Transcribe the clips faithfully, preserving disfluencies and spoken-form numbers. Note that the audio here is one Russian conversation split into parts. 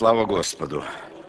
Слава Господу!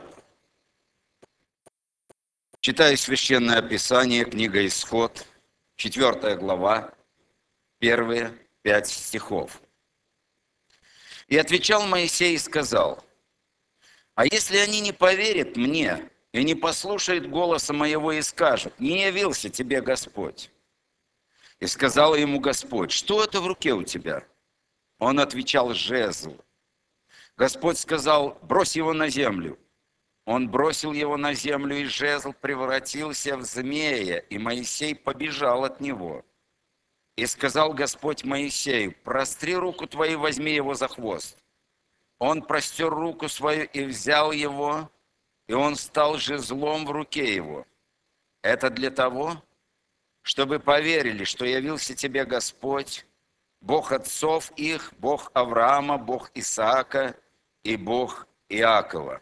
Читаю Священное Писание, книга Исход, четвёртая глава, первые пять стихов. «И отвечал Моисей и сказал: а если они не поверят мне и не послушают голоса моего и скажут: не явился тебе Господь? И сказал ему Господь: что это в руке у тебя? Он отвечал: жезл. Господь сказал: брось его на землю. Он бросил его на землю, и жезл превратился в змея, и Моисей побежал от него. И сказал Господь Моисею: простри руку твою, возьми его за хвост. Он простер руку свою и взял его, и он стал жезлом в руке его. Это для того, чтобы поверили, что явился тебе Господь, Бог отцов их, Бог Авраама, Бог Исаака и Бог Иакова».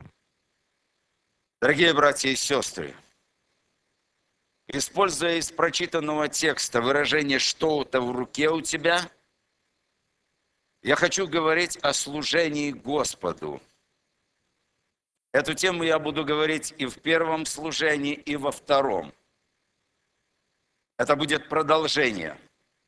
Дорогие братья и сестры, используя из прочитанного текста выражение «что-то в руке у тебя», я хочу говорить о служении Господу. Эту тему я буду говорить и в первом служении, и во втором. Это будет продолжение.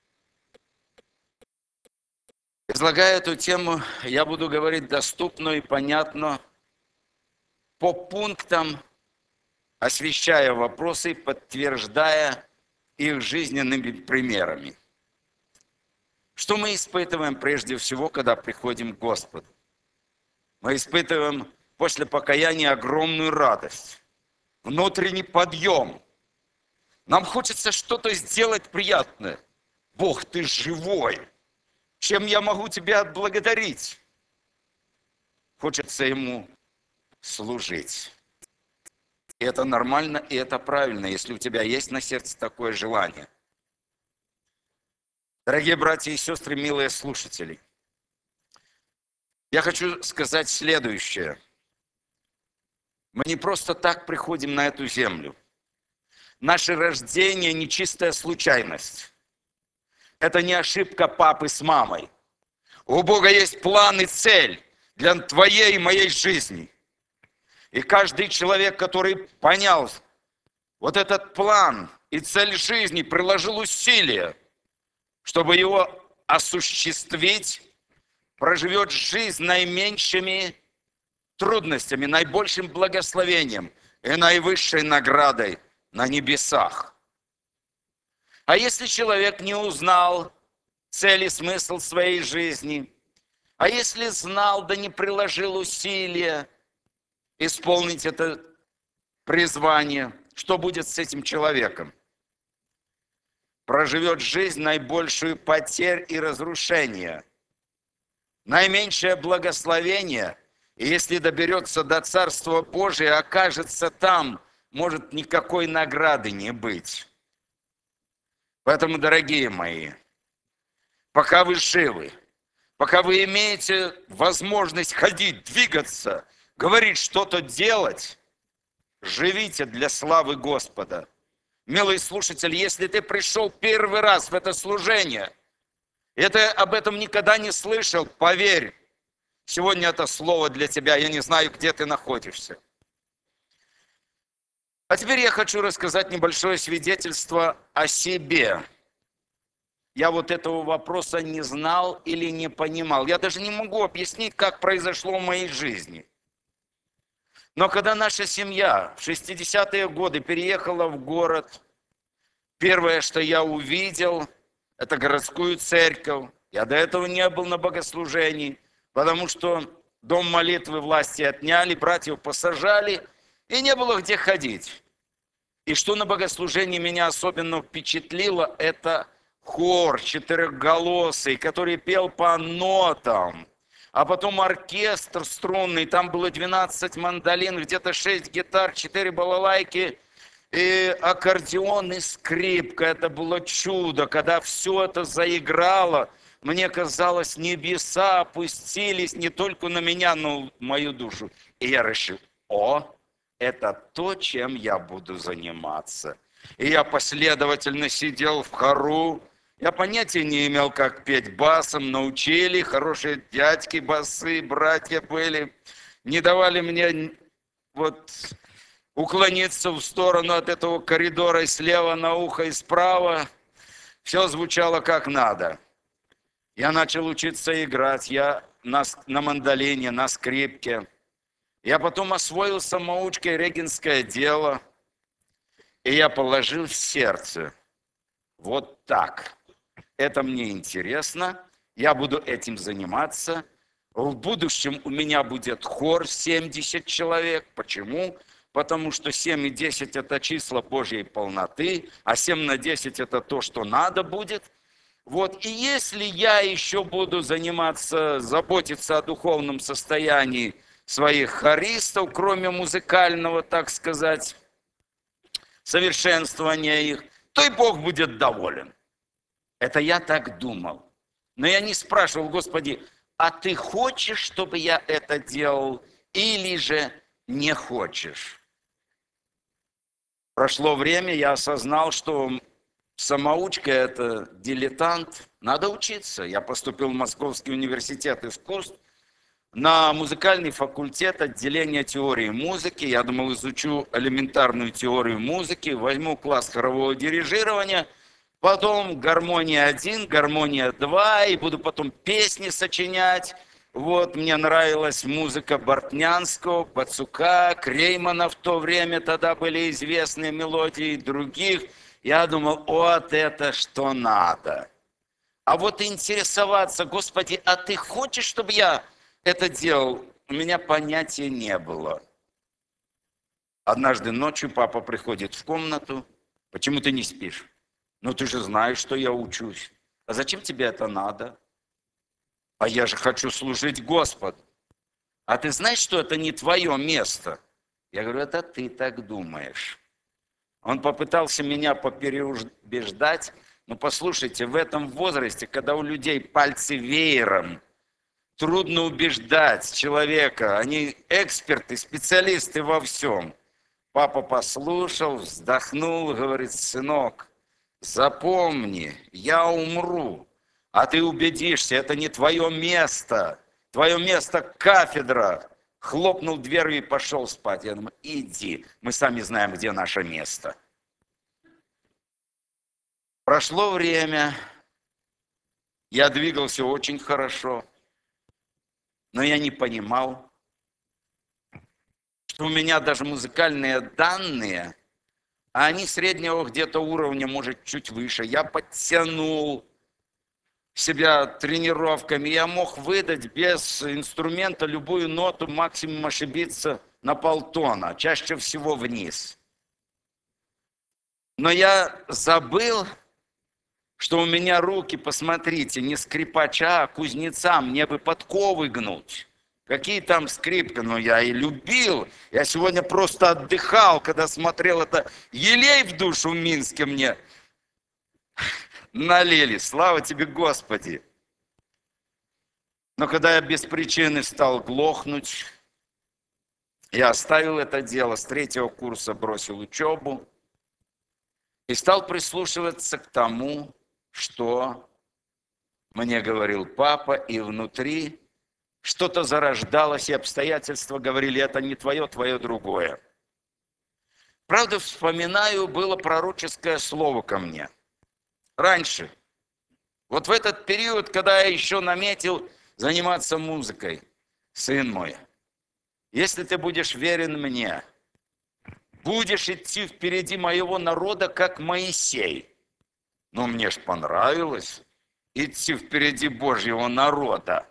Излагая эту тему, я буду говорить доступно и понятно, по пунктам, освещая вопросы, подтверждая их жизненными примерами. Что мы испытываем прежде всего, когда приходим к Господу? Мы испытываем после покаяния огромную радость, внутренний подъем. Нам хочется что-то сделать приятное. Бог, ты живой. Чем я могу тебя отблагодарить? Хочется Ему служить. И это нормально, и это правильно, если у тебя есть на сердце такое желание. Дорогие братья и сестры, милые слушатели, я хочу сказать следующее. Мы не просто так приходим на эту землю. Наше рождение не чистая случайность. Это не ошибка папы с мамой. У Бога есть план и цель для твоей и моей жизни. И каждый человек, который понял вот этот план и цель жизни, приложил усилия, чтобы его осуществить, проживет жизнь наименьшими трудностями, наибольшим благословением и наивысшей наградой на небесах. А если человек не узнал цель и смысл своей жизни, а если знал, да не приложил усилия исполнить это призвание, что будет с этим человеком? Проживет жизнь наибольшую потерь и разрушения, наименьшее благословение, и если доберется до Царства Божия, окажется там, может никакой награды не быть. Поэтому, дорогие мои, пока вы живы, пока вы имеете возможность ходить, двигаться, говорить, что-то делать, живите для славы Господа. Милый слушатель, если ты пришел первый раз в это служение, и ты об этом никогда не слышал, поверь, сегодня это слово для тебя, я не знаю, где ты находишься. А теперь я хочу рассказать небольшое свидетельство о себе. Я вот этого вопроса не знал или не понимал. Я даже не могу объяснить, как произошло в моей жизни. Но когда наша семья в шестидесятые годы переехала в город, первое, что я увидел, это городскую церковь. Я до этого не был на богослужении, потому что дом молитвы власти отняли, братьев посажали, и не было где ходить. И что на богослужении меня особенно впечатлило, это хор четырехголосый, который пел по нотам. А потом оркестр струнный, там было двенадцать мандолин, где-то шесть гитар, четыре балалайки, и аккордеон, и скрипка. Это было чудо, когда все это заиграло. Мне казалось, небеса опустились не только на меня, но и мою душу. И я решил, о, это то, чем я буду заниматься. И я последовательно сидел в хору. Я понятия не имел, как петь басом, научили, хорошие дядьки басы, братья были. не давали мне вот уклониться в сторону от этого коридора и слева на ухо, и справа. Все звучало как надо. Я начал учиться играть, я на, на мандолине, на скрипке. Я потом освоил самоучкой регенское дело, и я положил в сердце, вот так. Это мне интересно, я буду этим заниматься. В будущем у меня будет хор семьдесят человек. Почему? Потому что семь и десять это числа Божьей полноты, а семь на десять это то, что надо будет. Вот, и если я еще буду заниматься, заботиться о духовном состоянии своих хористов, кроме музыкального, так сказать, совершенствования их, то и Бог будет доволен. Это я так думал. Но я не спрашивал: Господи, а ты хочешь, чтобы я это делал, или же не хочешь? Прошло время, я осознал, что самоучка – это дилетант, надо учиться. Я поступил в Московский университет искусств на музыкальный факультет отделения теории музыки. Я думал, изучу элементарную теорию музыки, возьму класс хорового дирижирования, потом гармония один, гармония два, и буду потом песни сочинять. Вот, мне нравилась музыка Бортнянского, Пацука, Креймана в то время, тогда были известные мелодии других. Я думал, вот это что надо. А вот интересоваться: Господи, а ты хочешь, чтобы я это делал? У меня понятия не было. Однажды ночью папа приходит в комнату: почему ты не спишь? Ну ты же знаешь, что я учусь. А зачем тебе это надо? А я же хочу служить Господу. А ты знаешь, что это не твое место? Я говорю, это ты так думаешь. Он попытался меня попереубеждать. Но послушайте, в этом возрасте, когда у людей пальцы веером, трудно убеждать человека. Они эксперты, специалисты во всем. Папа послушал, вздохнул, говорит: сынок, запомни, я умру, а ты убедишься, это не твое место. Твое место кафедра. Хлопнул дверью и пошел спать. Я думаю, иди, мы сами знаем, где наше место. Прошло время, я двигался очень хорошо, но я не понимал, что у меня даже музыкальные данные, а они среднего где-то уровня, может, чуть выше. Я подтянул себя тренировками, я мог выдать без инструмента любую ноту, максимум ошибиться на полтона, чаще всего вниз. Но я забыл, что у меня руки, посмотрите, не скрипача, а кузнеца, мне бы подковы гнуть. Какие там скрипка, но я и любил. Я сегодня просто отдыхал, когда смотрел это. Елей в душу в Минске мне налили, слава тебе, Господи. Но когда я без причины стал глохнуть, я оставил это дело, с третьего курса бросил учебу и стал прислушиваться к тому, что мне говорил папа, и внутри что-то зарождалось, и обстоятельства говорили: это не твое, твое другое. Правда, вспоминаю, было пророческое слово ко мне. Раньше, вот в этот период, когда я еще наметил заниматься музыкой: сын мой, если ты будешь верен мне, будешь идти впереди моего народа, как Моисей. Но мне ж понравилось идти впереди Божьего народа.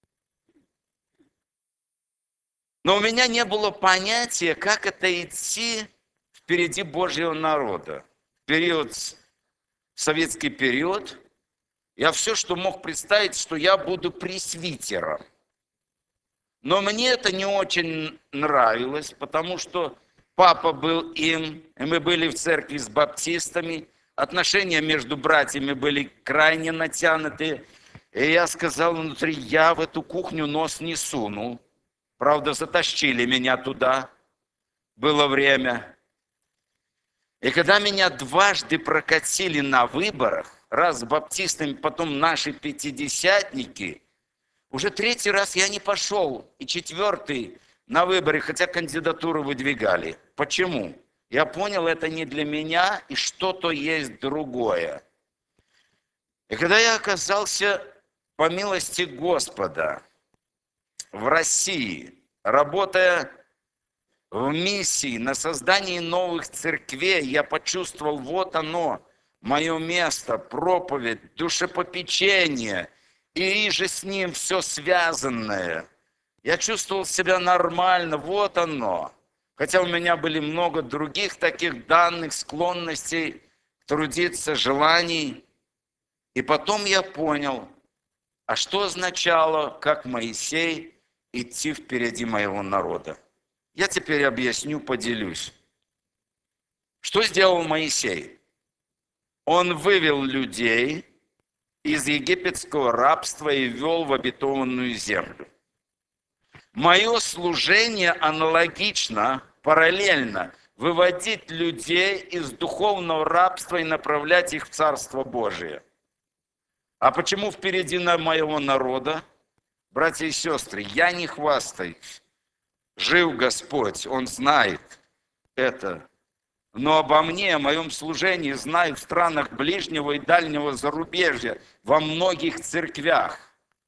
Но у меня не было понятия, как это идти впереди Божьего народа. В период, советский период, я все, что мог представить, что я буду пресвитером. Но мне это не очень нравилось, потому что папа был им, и мы были в церкви с баптистами, отношения между братьями были крайне натянутые. И я сказал внутри: я в эту кухню нос не суну. Правда, затащили меня туда, было время. И когда меня дважды прокатили на выборах, раз с баптистами, потом наши пятидесятники, уже третий раз я не пошел, и четвертый на выборе, хотя кандидатуру выдвигали. Почему? Я понял, это не для меня, и что-то есть другое. И когда я оказался, по милости Господа, в России, работая в миссии на создании новых церквей, я почувствовал, вот оно, мое место, проповедь, душепопечение, и же с ним все связанное. Я чувствовал себя нормально, вот оно. Хотя у меня были много других таких данных, склонностей трудиться, желаний. И потом я понял, а что означало, как Моисей, идти впереди моего народа. Я теперь объясню, поделюсь. Что сделал Моисей? Он вывел людей из египетского рабства и ввел в обетованную землю. Мое служение аналогично, параллельно, выводить людей из духовного рабства и направлять их в Царство Божие. А почему впереди моего народа? Братья и сестры, я не хвастаюсь. Жив Господь, Он знает это. Но обо мне, о моем служении знают в странах ближнего и дальнего зарубежья, во многих церквях.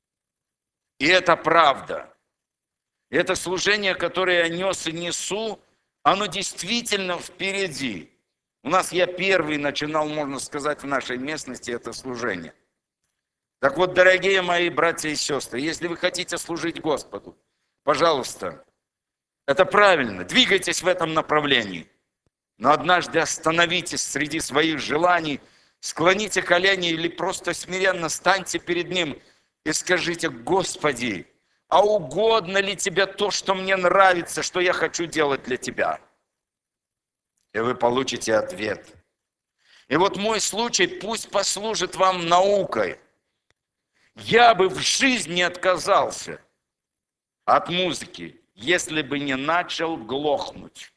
И это правда. Это служение, которое я нес и несу, оно действительно впереди. У нас я первый начинал, можно сказать, в нашей местности это служение. Так вот, дорогие мои братья и сестры, если вы хотите служить Господу, пожалуйста, это правильно, двигайтесь в этом направлении. Но однажды остановитесь среди своих желаний, склоните колени или просто смиренно станьте перед Ним и скажите: Господи, а угодно ли Тебе то, что мне нравится, что я хочу делать для Тебя? И вы получите ответ. И вот мой случай пусть послужит вам наукой. Я бы в жизни не отказался от музыки, если бы не начал глохнуть.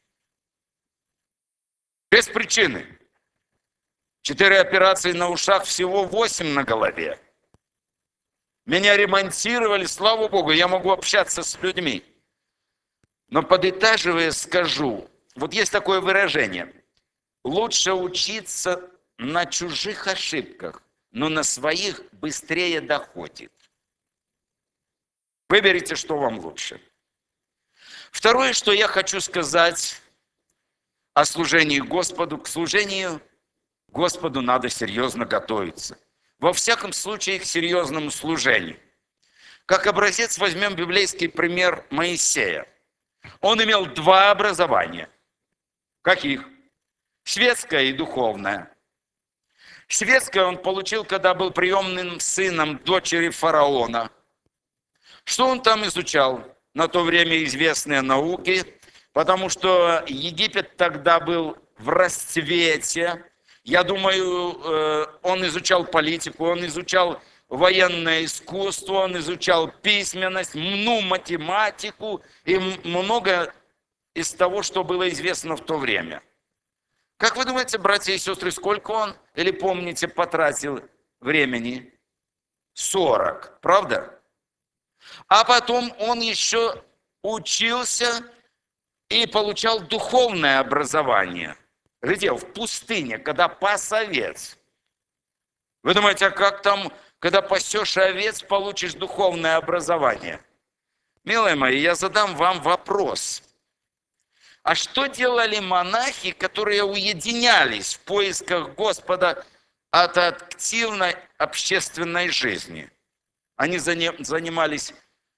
Без причины. Четыре операции на ушах, всего восемь на голове. Меня ремонтировали, слава Богу, я могу общаться с людьми. Но подытаживая скажу, вот есть такое выражение: лучше учиться на чужих ошибках, но на своих быстрее доходит. Выберите, что вам лучше. Второе, что я хочу сказать о служении Господу. К служению Господу надо серьезно готовиться. Во всяком случае, к серьезному служению. Как образец возьмем библейский пример Моисея. Он имел два образования. Каких? Светское и духовное. Светское он получил, когда был приемным сыном дочери фараона. Что он там изучал? На то время известные науки, потому что Египет тогда был в расцвете. Я думаю, он изучал политику, он изучал военное искусство, он изучал письменность, ну, математику и много из того, что было известно в то время. Как вы думаете, братья и сестры, сколько он, или помните, потратил времени? сорок, правда? А потом он еще учился и получал духовное образование. Где? В пустыне, когда пас овец. Вы думаете, а как там, когда пасешь овец, получишь духовное образование? Милые мои, я задам вам вопрос. А что делали монахи, которые уединялись в поисках Господа от активной общественной жизни? Они занимались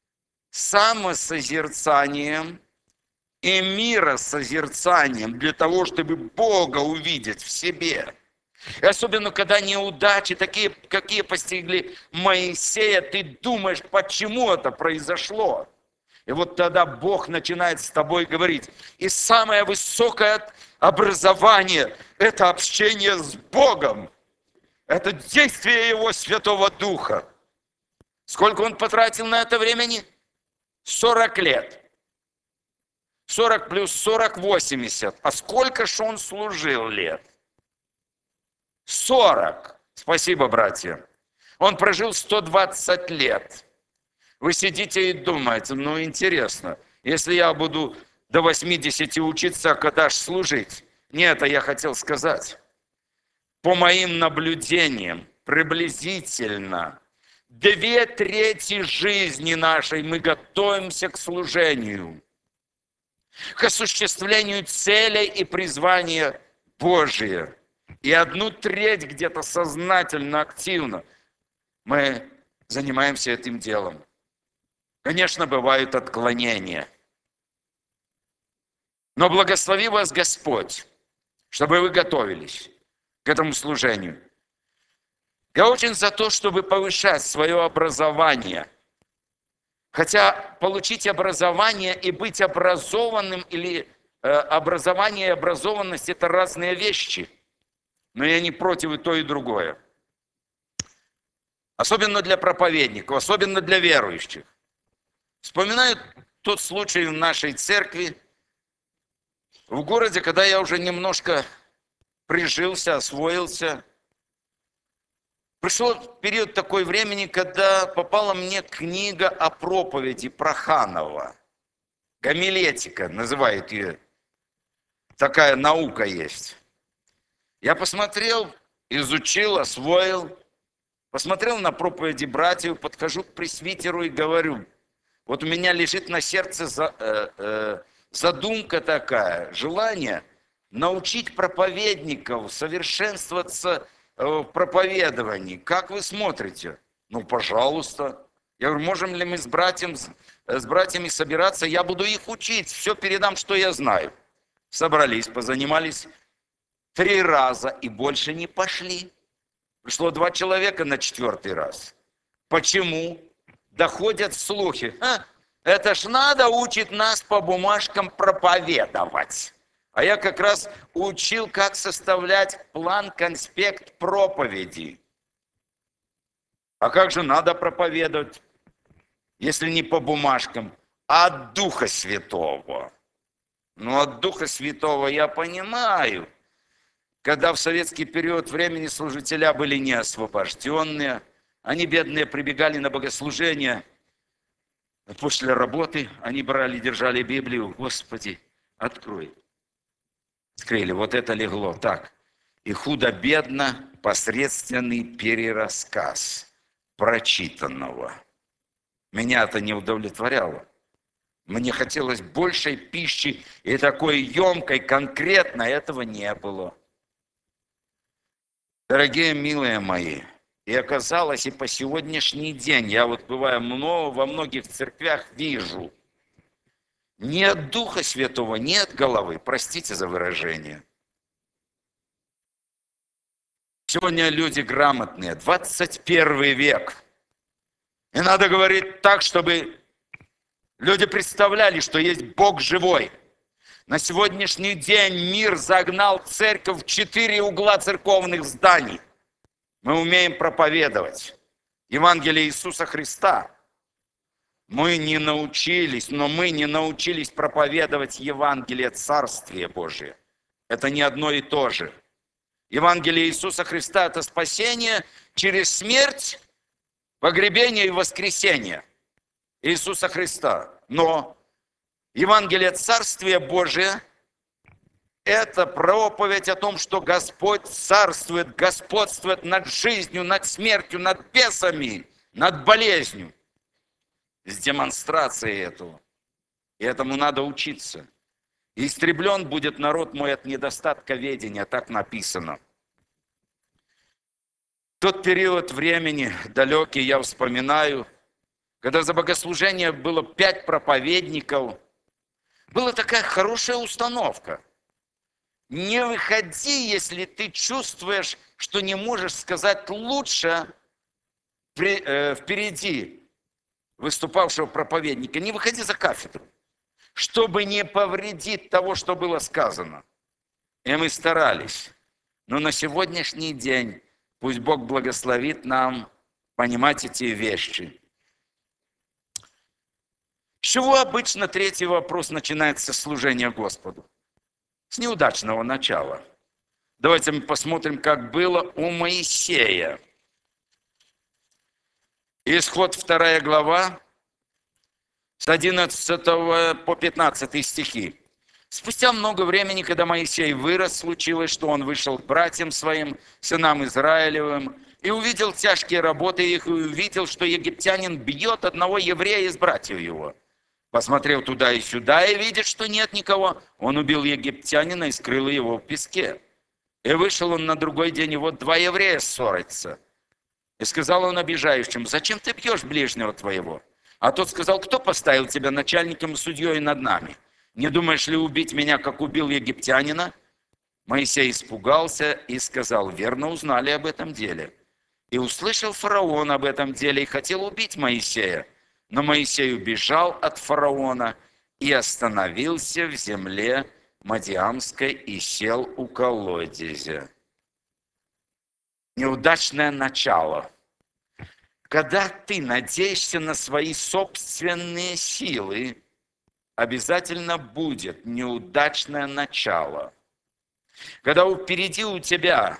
самосозерцанием и миросозерцанием для того, чтобы Бога увидеть в себе. И особенно, когда неудачи, такие, какие постигли Моисея, ты думаешь, почему это произошло? И вот тогда Бог начинает с тобой говорить. И самое высокое образование – это общение с Богом. Это действие Его Святого Духа. Сколько он потратил на это времени? сорок лет. сорок плюс сорок – восемьдесят. А сколько же он служил лет? сорок. Спасибо, братья. Он прожил сто двадцать лет. Вы сидите и думаете, ну интересно, Если я буду до восьмидесяти учиться, а когда ж служить? Не это я хотел сказать. По моим наблюдениям, приблизительно две трети жизни нашей мы готовимся к служению, к осуществлению целей и призвания Божия. И одну треть где-то сознательно, активно мы занимаемся этим делом. Конечно, бывают отклонения. Но благослови вас Господь, чтобы вы готовились к этому служению. Я очень за то, чтобы повышать свое образование. Хотя получить образование и быть образованным, или э, образование и образованность – это разные вещи. Но я не против и то, и другое. Особенно для проповедников, особенно для верующих. Вспоминаю тот случай в нашей церкви, в городе, когда я уже немножко прижился, освоился. Пришел период такой времени, когда попала мне книга о проповеди Проханова. Гомилетика называют ее. Такая наука есть. Я посмотрел, изучил, освоил. Посмотрел на проповеди братьев, подхожу к пресвитеру и говорю, вот у меня лежит на сердце за, э, э, задумка такая, желание научить проповедников совершенствоваться в проповедовании. Как вы смотрите? Ну, пожалуйста. Я говорю, можем ли мы с, братьям, с братьями собираться? Я буду их учить, все передам, что я знаю. Собрались, позанимались три раза и больше не пошли. Пришло два человека на четвертый раз. Почему? Доходят слухи. А, это ж надо учить нас по бумажкам проповедовать. А я как раз учил, как составлять план, конспект проповеди. А как же надо проповедовать, если не по бумажкам, а от Духа Святого? Ну, от Духа Святого я понимаю, когда в советский период времени служителя были неосвобожденные, они, бедные, прибегали на богослужение после работы, они брали, держали Библию, Господи, открой. Скрыли, вот это легло. Так. И худо-бедно посредственный перерассказ прочитанного. Меня это не удовлетворяло. Мне хотелось большей пищи, и такой емкой, конкретной этого не было. Дорогие, милые мои, и оказалось, и по сегодняшний день, я вот бываю много, во многих церквях вижу, нет Духа Святого, нет головы, простите за выражение. Сегодня люди грамотные, двадцать первый век. И надо говорить так, чтобы люди представляли, что есть Бог живой. На сегодняшний день мир загнал церковь в четыре угла церковных зданий. Мы умеем проповедовать Евангелие Иисуса Христа. Мы не научились, но мы не научились проповедовать Евангелие Царствия Божие. Это не одно и то же. Евангелие Иисуса Христа – это спасение через смерть, погребение и воскресение Иисуса Христа. Но Евангелие Царствия Божия – это проповедь о том, что Господь царствует, господствует над жизнью, над смертью, над бесами, над болезнью. С демонстрацией этого. И этому надо учиться. И истреблен будет народ мой от недостатка ведения, так написано. Тот период времени далекий я вспоминаю, когда за богослужение было пять проповедников, была такая хорошая установка. Не выходи, если ты чувствуешь, что не можешь сказать лучше при, э, впереди выступавшего проповедника. Не выходи за кафедру, чтобы не повредить того, что было сказано. И мы старались. Но на сегодняшний день пусть Бог благословит нам понимать эти вещи. С чего обычно третий вопрос начинается служение Господу? С неудачного начала. Давайте мы посмотрим, как было у Моисея. Исход вторая глава, с одиннадцатого по пятнадцатый стихи. Спустя много времени, когда Моисей вырос, случилось, что он вышел к братьям своим, сынам Израилевым, и увидел тяжкие работы их, и увидел, что египтянин бьет одного еврея из братьев его. Посмотрел туда и сюда, и видит, что нет никого. Он убил египтянина и скрыл его в песке. И вышел он на другой день, и вот два еврея ссорятся. И сказал он обижающим: зачем ты бьешь ближнего твоего? А тот сказал: кто поставил тебя начальником и судьей над нами? Не думаешь ли убить меня, как убил египтянина? Моисей испугался и сказал: верно узнали об этом деле. И услышал фараон об этом деле и хотел убить Моисея. Но Моисей убежал от фараона и остановился в земле Мадиамской и сел у колодезя. Неудачное начало. Когда ты надеешься на свои собственные силы, обязательно будет неудачное начало. Когда впереди у тебя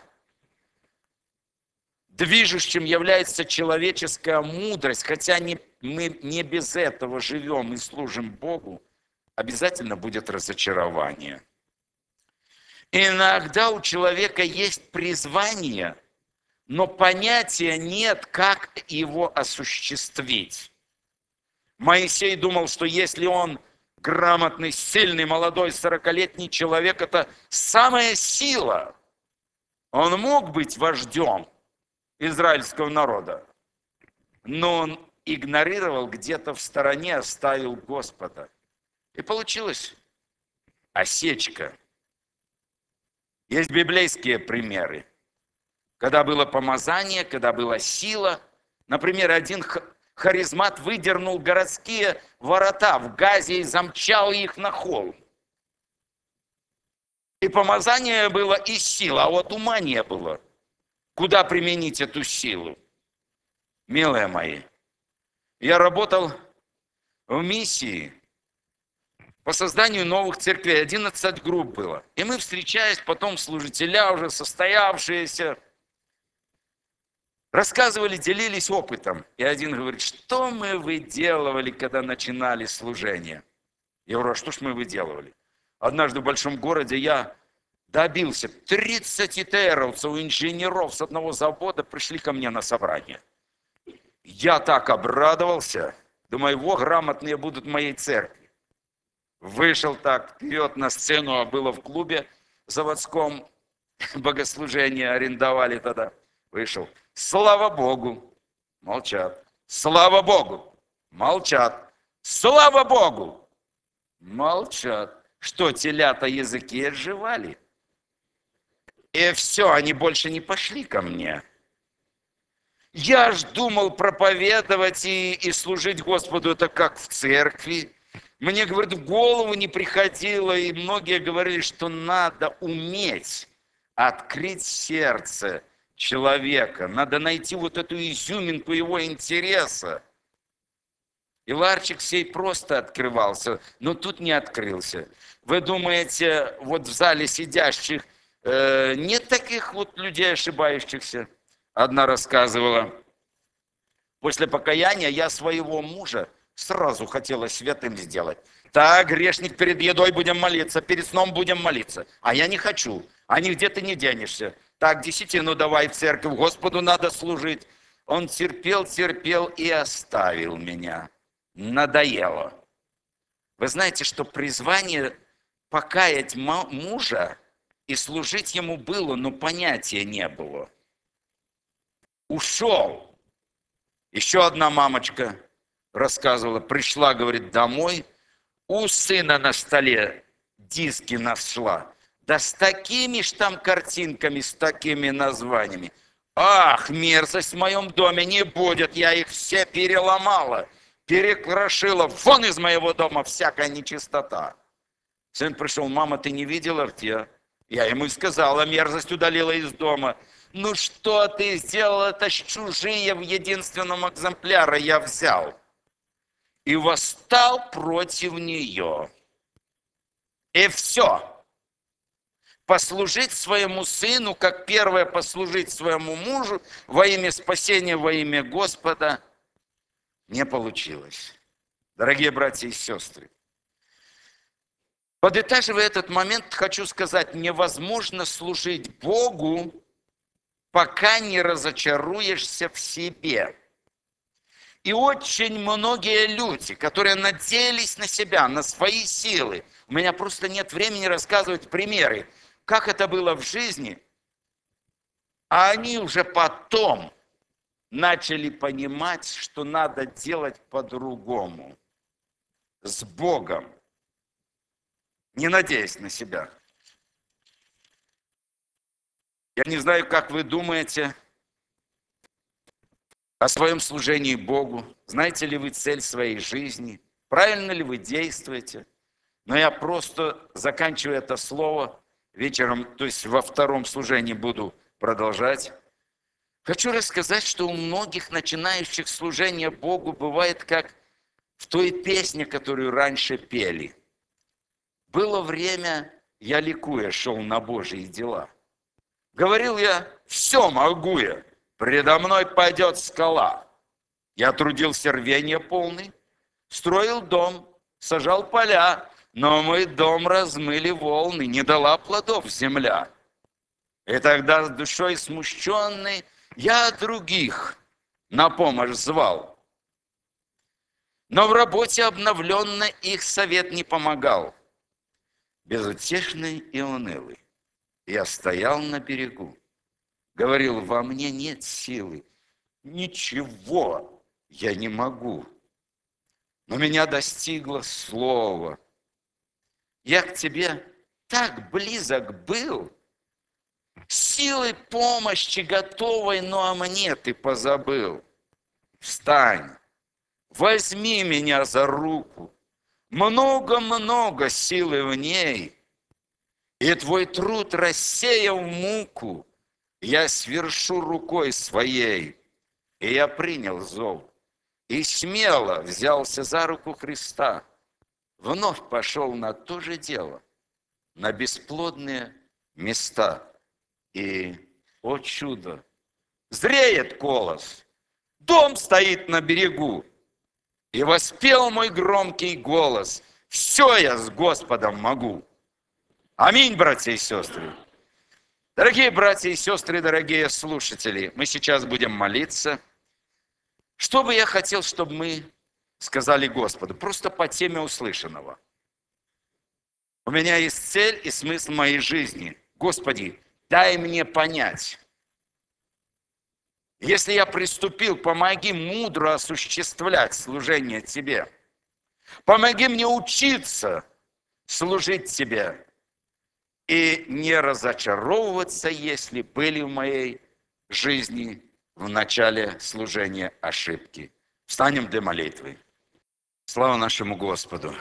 движущим является человеческая мудрость, хотя не, мы не без этого живем и служим Богу, обязательно будет разочарование. Иногда у человека есть призвание, но понятия нет, как его осуществить. Моисей думал, что если он грамотный, сильный, молодой, сорокалетний человек, это самая сила. Он мог быть вождем израильского народа, но он игнорировал, где-то в стороне оставил Господа. И получилась осечка. Есть библейские примеры. Когда было помазание, когда была сила. Например, один харизмат выдернул городские ворота в Газе и замчал их на холм. И помазание было, и сила, а вот ума не было. Куда применить эту силу? Милые мои, я работал в миссии по созданию новых церквей. одиннадцать групп было. И мы, встречаясь, потом служителя уже состоявшиеся, рассказывали, делились опытом. И один говорит: что мы выделывали, когда начинали служение? Я говорю: а что ж мы выделывали? Однажды в большом городе я добился, тридцать ИТРовцев, инженеров с одного завода пришли ко мне на собрание. Я так обрадовался, думаю, во, грамотные будут в моей церкви. Вышел так вперед на сцену, а было в клубе заводском, богослужение арендовали тогда. Вышел: слава Богу! Молчат. Слава Богу! Молчат. Слава Богу! Молчат. Что, телята языки отживали? И все, они больше не пошли ко мне. Я ж думал проповедовать и, и служить Господу, это как в церкви. Мне, говорит, в голову не приходило, и многие говорили, что надо уметь открыть сердце человека. Надо найти вот эту изюминку его интереса. И ларчик сей просто открывался, но тут не открылся. Вы думаете, вот в зале сидящих э, нет таких вот людей ошибающихся? Одна рассказывала: после покаяния я своего мужа сразу хотела святым сделать. Так, грешник, перед едой будем молиться, перед сном будем молиться. А я не хочу, а нигде ты не денешься. Так, десятину давай в церковь, Господу надо служить. Он терпел, терпел и оставил меня. Надоело. Вы знаете, что призвание покаять мужа и служить ему было, но понятия не было. Ушел. Еще одна мамочка рассказывала, пришла, говорит, домой, у сына на столе диски нашла. Да с такими ж там картинками, с такими названиями. Ах, мерзость в моем доме не будет, я их все переломала, перекрошила. Вон из моего дома всякая нечистота. Сын пришел: мама, ты не видела где? Я ему и сказала, мерзость удалила из дома. Ну что ты сделал, это ж чужие в единственном экземпляре я взял. И восстал против нее. И все. Послужить своему сыну, как первое послужить своему мужу во имя спасения, во имя Господа, не получилось. Дорогие братья и сестры, подытаживая этот момент, хочу сказать, невозможно служить Богу, пока не разочаруешься в себе. И очень многие люди, которые надеялись на себя, на свои силы, у меня просто нет времени рассказывать примеры, как это было в жизни, а они уже потом начали понимать, что надо делать по-другому, с Богом, не надеясь на себя. Я не знаю, как вы думаете о своем служении Богу. Знаете ли вы цель своей жизни? Правильно ли вы действуете? Но я просто заканчиваю это слово вечером, то есть во втором служении буду продолжать. Хочу рассказать, что у многих начинающих служение Богу бывает как в той песне, которую раньше пели. Было время, я ликуя шел на Божьи дела. Говорил я, все могу я, предо мной пойдет скала. Я трудился рвение полный, строил дом, сажал поля, но мой дом размыли волны, не дала плодов земля. И тогда с душой смущенной я других на помощь звал. Но в работе обновленно их совет не помогал. Безутешный и унылый, я стоял на берегу, говорил, во мне нет силы, ничего я не могу. Но меня достигло слово. Я к тебе так близок был, силой помощи готовой, но о мне ты позабыл. Встань, возьми меня за руку, много-много силы в ней, и твой труд, рассеяв муку, я свершу рукой своей. И я принял зов, и смело взялся за руку Христа, вновь пошел на то же дело, на бесплодные места. И, о чудо, зреет колос, дом стоит на берегу, и воспел мой громкий голос, все я с Господом могу. Аминь, братья и сестры. Дорогие братья и сестры, дорогие слушатели, мы сейчас будем молиться. Что бы я хотел, чтобы мы сказали Господу, просто по теме услышанного. У меня есть цель и смысл моей жизни. Господи, дай мне понять. Если я приступил, помоги мудро осуществлять служение Тебе. Помоги мне учиться служить Тебе. И не разочаровываться, если были в моей жизни в начале служения ошибки. Встанем для молитвы. Слава нашему Господу.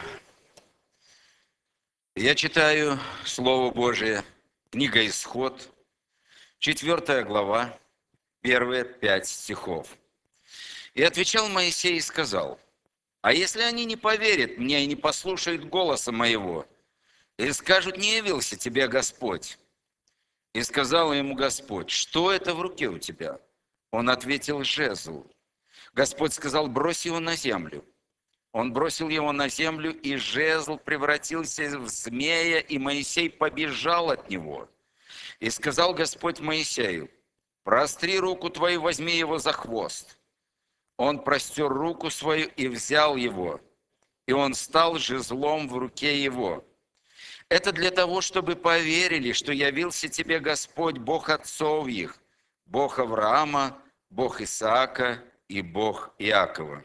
Я читаю Слово Божие, книга Исход, четвёртая глава, первые пять стихов. «И отвечал Моисей и сказал, а если они не поверят мне и не послушают голоса моего, и скажут, не явился тебе Господь. И сказал ему Господь, что это в руке у тебя? Он ответил, жезл. Господь сказал, брось его на землю. Он бросил его на землю, и жезл превратился в змея, и Моисей побежал от него. И сказал Господь Моисею, простри руку твою, возьми его за хвост. Он простер руку свою и взял его, и он стал жезлом в руке его. Это для того, чтобы поверили, что явился тебе Господь, Бог отцов их, Бог Авраама, Бог Исаака и Бог Иакова».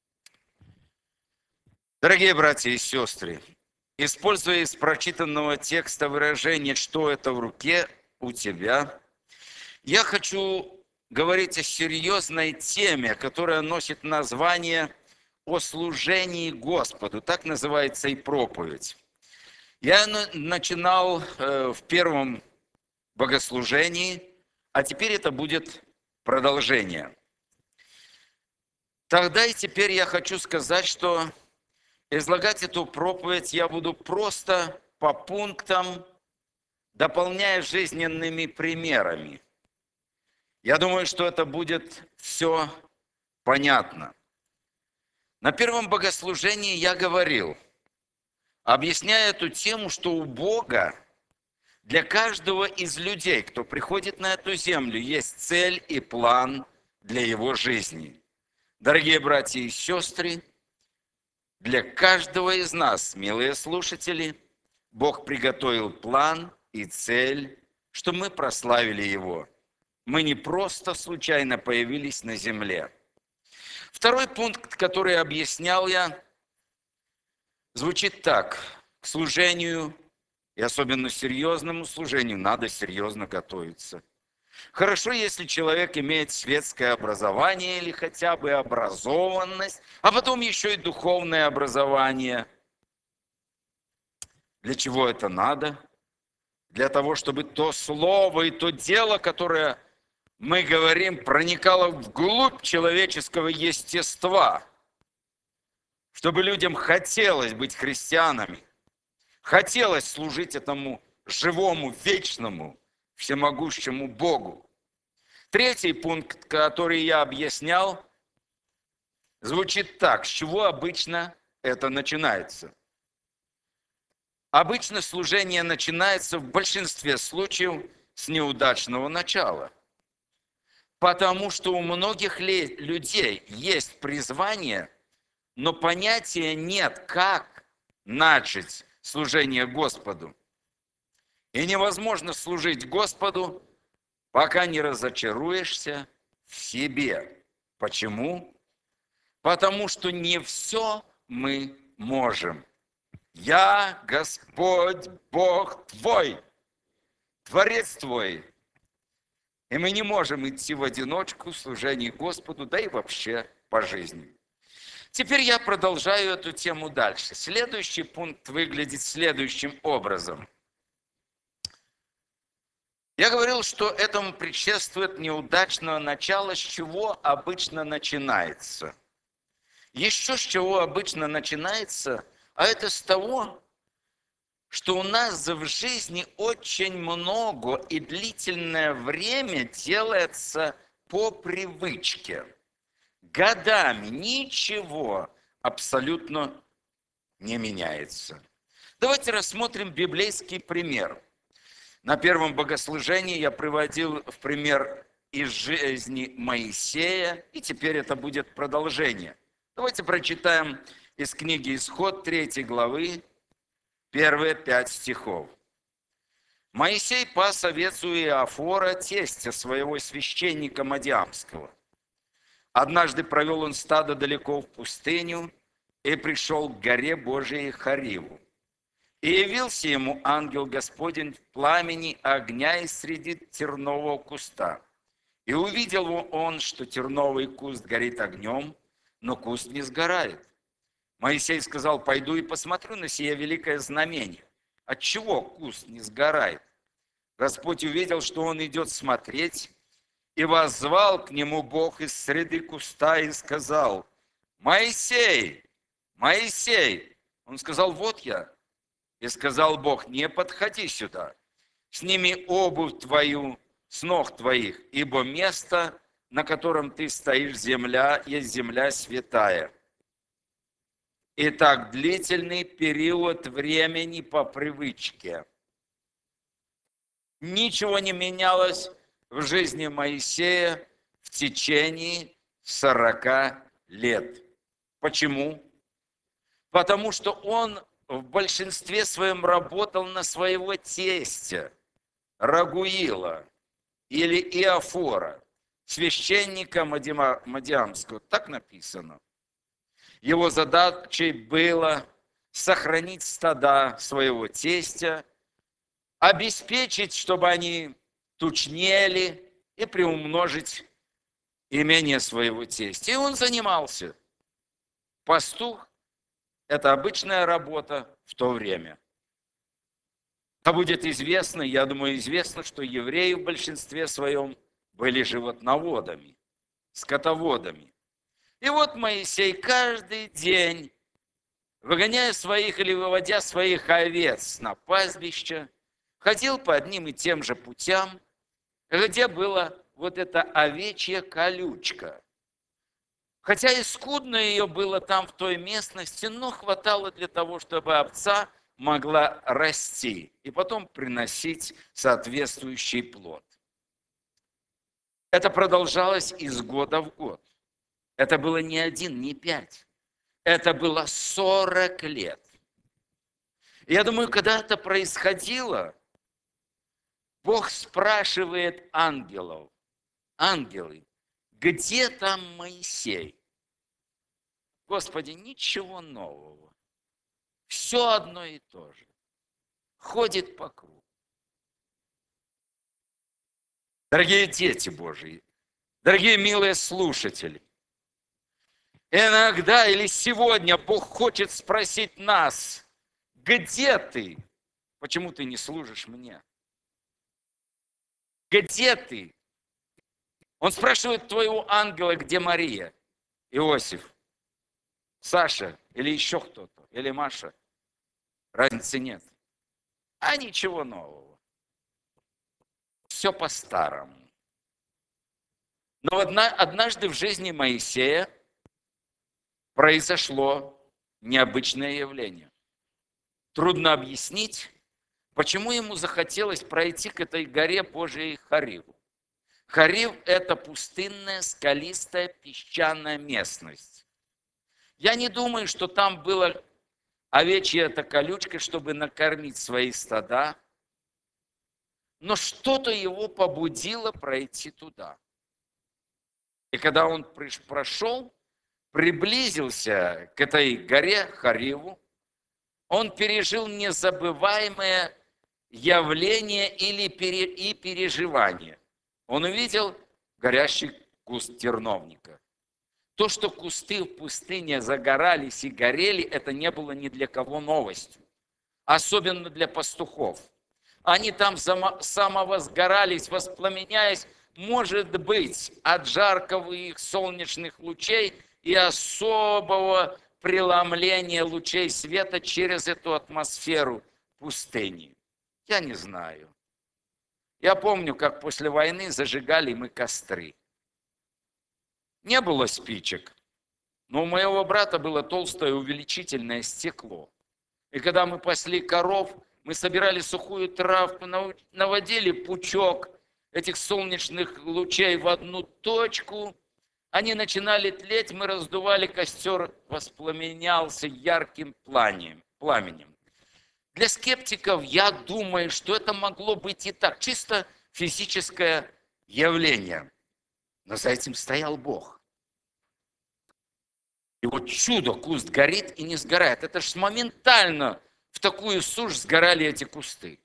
Дорогие братья и сестры, используя из прочитанного текста выражение «что это в руке у тебя», я хочу говорить о серьезной теме, которая носит название «О служении Господу». Так называется и проповедь. Я начинал в первом богослужении, а теперь это будет продолжение. Тогда и теперь я хочу сказать, что излагать эту проповедь я буду просто по пунктам, дополняя жизненными примерами. Я думаю, что это будет все понятно. На первом богослужении я говорил, объясняя эту тему, что у Бога для каждого из людей, кто приходит на эту землю, есть цель и план для его жизни. Дорогие братья и сестры, для каждого из нас, милые слушатели, Бог приготовил план и цель, что мы прославили Его. Мы не просто случайно появились на земле. Второй пункт, который объяснял я, звучит так. К служению, и особенно серьезному служению, надо серьезно готовиться. Хорошо, если человек имеет светское образование или хотя бы образованность, а потом еще и духовное образование. Для чего это надо? Для того, чтобы то слово и то дело, которое мы говорим, проникало вглубь человеческого естества, чтобы людям хотелось быть христианами, хотелось служить этому живому, вечному, всемогущему Богу. Третий пункт, который я объяснял, звучит так. С чего обычно это начинается? Обычно служение начинается в большинстве случаев с неудачного начала. Потому что у многих людей есть призвание, но понятия нет, как начать служение Господу. И невозможно служить Господу, пока не разочаруешься в себе. Почему? Потому что не все мы можем. Я Господь Бог твой, Творец твой. И мы не можем идти в одиночку в служении Господу, да и вообще по жизни. Теперь я продолжаю эту тему дальше. Следующий пункт выглядит следующим образом. Я говорил, что этому предшествует неудачное начало, с чего обычно начинается. Еще с чего обычно начинается, а это с того, что у нас в жизни очень много и длительное время делается по привычке. Годами ничего абсолютно не меняется. Давайте рассмотрим библейский пример. На первом богослужении я приводил в пример из жизни Моисея, и теперь это будет продолжение. Давайте прочитаем из книги «Исход» третьей главы, первые пять стихов. «Моисей пас овец у Иофора, тестя своего священника Мадиамского. Однажды провел он стадо далеко в пустыню и пришел к горе Божией Хориву. И явился ему ангел Господень в пламени огня и среди тернового куста. И увидел он, что терновый куст горит огнем, но куст не сгорает. Моисей сказал: пойду и посмотрю на сие великое знамение. Отчего куст не сгорает? Господь увидел, что он идет смотреть, и воззвал к нему Бог из среды куста и сказал: Моисей, Моисей! Он сказал: вот я. И сказал Бог: не подходи сюда, сними обувь твою с ног твоих, ибо место, на котором ты стоишь, земля, есть земля святая. Итак, длительный период времени по привычке. Ничего не менялось в жизни Моисея в течение сорока лет. Почему? Потому что он в большинстве своем работал на своего тестя, Рагуила или Иофора, священника Мадиамского. Так написано. Его задачей было сохранить стада своего тестя, обеспечить, чтобы они тучнели, и приумножить имение своего тестя. И он занимался. Пастух – это обычная работа в то время. А будет известно, я думаю, известно, что евреи в большинстве своем были животноводами, скотоводами. И вот Моисей каждый день, выгоняя своих или выводя своих овец на пастбище, ходил по одним и тем же путям, где была вот эта овечья колючка. Хотя и скудно ее было там, в той местности, но хватало для того, чтобы овца могла расти и потом приносить соответствующий плод. Это продолжалось из года в год. Это было не один, не пять. Это было сорок лет. И я думаю, когда это происходило, Бог спрашивает ангелов: ангелы, где там Моисей? Господи, ничего нового. Все одно и то же. Ходит по кругу. Дорогие дети Божьи, дорогие милые слушатели, иногда или сегодня Бог хочет спросить нас: где ты? Почему ты не служишь мне? Где ты? Он спрашивает твоего ангела, где Мария, Иосиф, Саша или еще кто-то, или Маша. Разницы нет. А ничего нового. Все по-старому. Но однажды в жизни Моисея произошло необычное явление. Трудно объяснить, почему ему захотелось пройти к этой горе Божией Хориву. Хорив – это пустынная, скалистая, песчаная местность. Я не думаю, что там была овечья-то колючка, чтобы накормить свои стада, но что-то его побудило пройти туда. И когда он прошел, приблизился к этой горе Хориву, он пережил незабываемое явление или пере, и переживание. Он увидел горящий куст терновника. То, что кусты в пустыне загорались и горели, это не было ни для кого новостью. Особенно для пастухов. Они там самовозгорались, воспламеняясь, может быть, от жаркого их солнечных лучей и особого преломления лучей света через эту атмосферу пустыни. Я не знаю. Я помню, как после войны зажигали мы костры. Не было спичек, но у моего брата было толстое увеличительное стекло. И когда мы пасли коров, мы собирали сухую травку, наводили пучок этих солнечных лучей в одну точку, они начинали тлеть, мы раздували костер, воспламенялся ярким пламенем. Для скептиков я думаю, что это могло быть и так, чисто физическое явление. Но за этим стоял Бог. И вот чудо, куст горит и не сгорает. Это ж моментально в такую сушь сгорали эти кусты.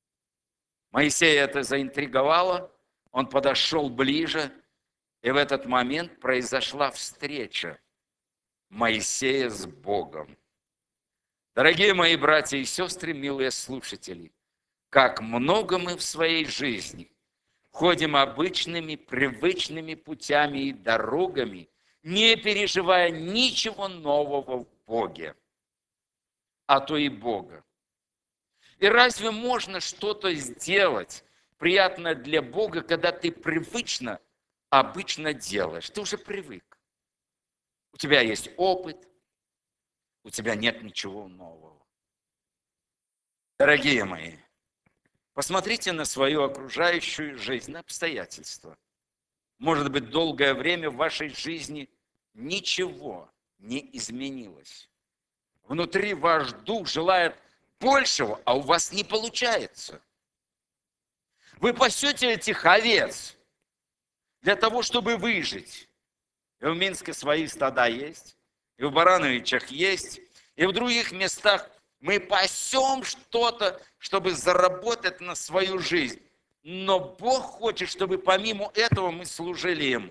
Моисея это заинтриговало, он подошел ближе, и в этот момент произошла встреча Моисея с Богом. Дорогие мои братья и сестры, милые слушатели, как много мы в своей жизни ходим обычными, привычными путями и дорогами, не переживая ничего нового в Боге, а то и Бога. И разве можно что-то сделать приятное для Бога, когда ты привычно, обычно делаешь? Ты уже привык. У тебя есть опыт, у тебя нет ничего нового. Дорогие мои, посмотрите на свою окружающую жизнь, на обстоятельства. Может быть, долгое время в вашей жизни ничего не изменилось. Внутри ваш дух желает большего, а у вас не получается. Вы пасете этих овец для того, чтобы выжить. И в Минске свои стада есть, и в Барановичах есть, и в других местах мы пасем что-то, чтобы заработать на свою жизнь. Но Бог хочет, чтобы помимо этого мы служили Ему.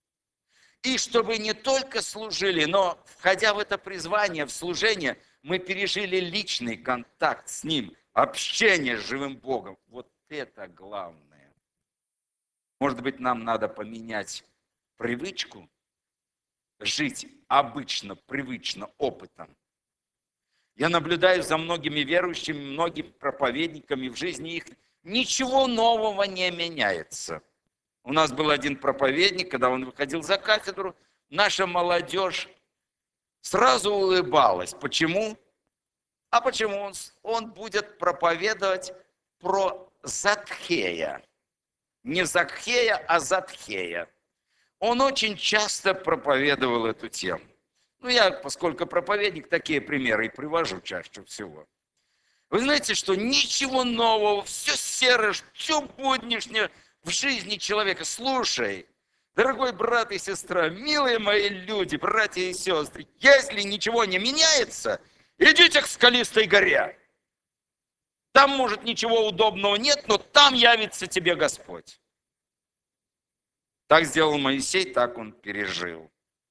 И чтобы не только служили, но, входя в это призвание, в служение, мы пережили личный контакт с Ним, общение с живым Богом. Вот это главное. Может быть, нам надо поменять привычку, жить обычно, привычно, опытом. Я наблюдаю за многими верующими, многими проповедниками в жизни их. Ничего нового не меняется. У нас был один проповедник, когда он выходил за кафедру, наша молодежь сразу улыбалась. Почему? А почему он, он будет проповедовать про Закхея? Не Закхея, а Затхея. Он очень часто проповедовал эту тему. Ну, я, поскольку проповедник, такие примеры и привожу чаще всего. Вы знаете, что ничего нового, все серое, все буднишнее в жизни человека. Слушай, дорогой брат и сестра, милые мои люди, братья и сестры, если ничего не меняется, идите к скалистой горе. Там, может, ничего удобного нет, но там явится тебе Господь. Так сделал Моисей, так он пережил.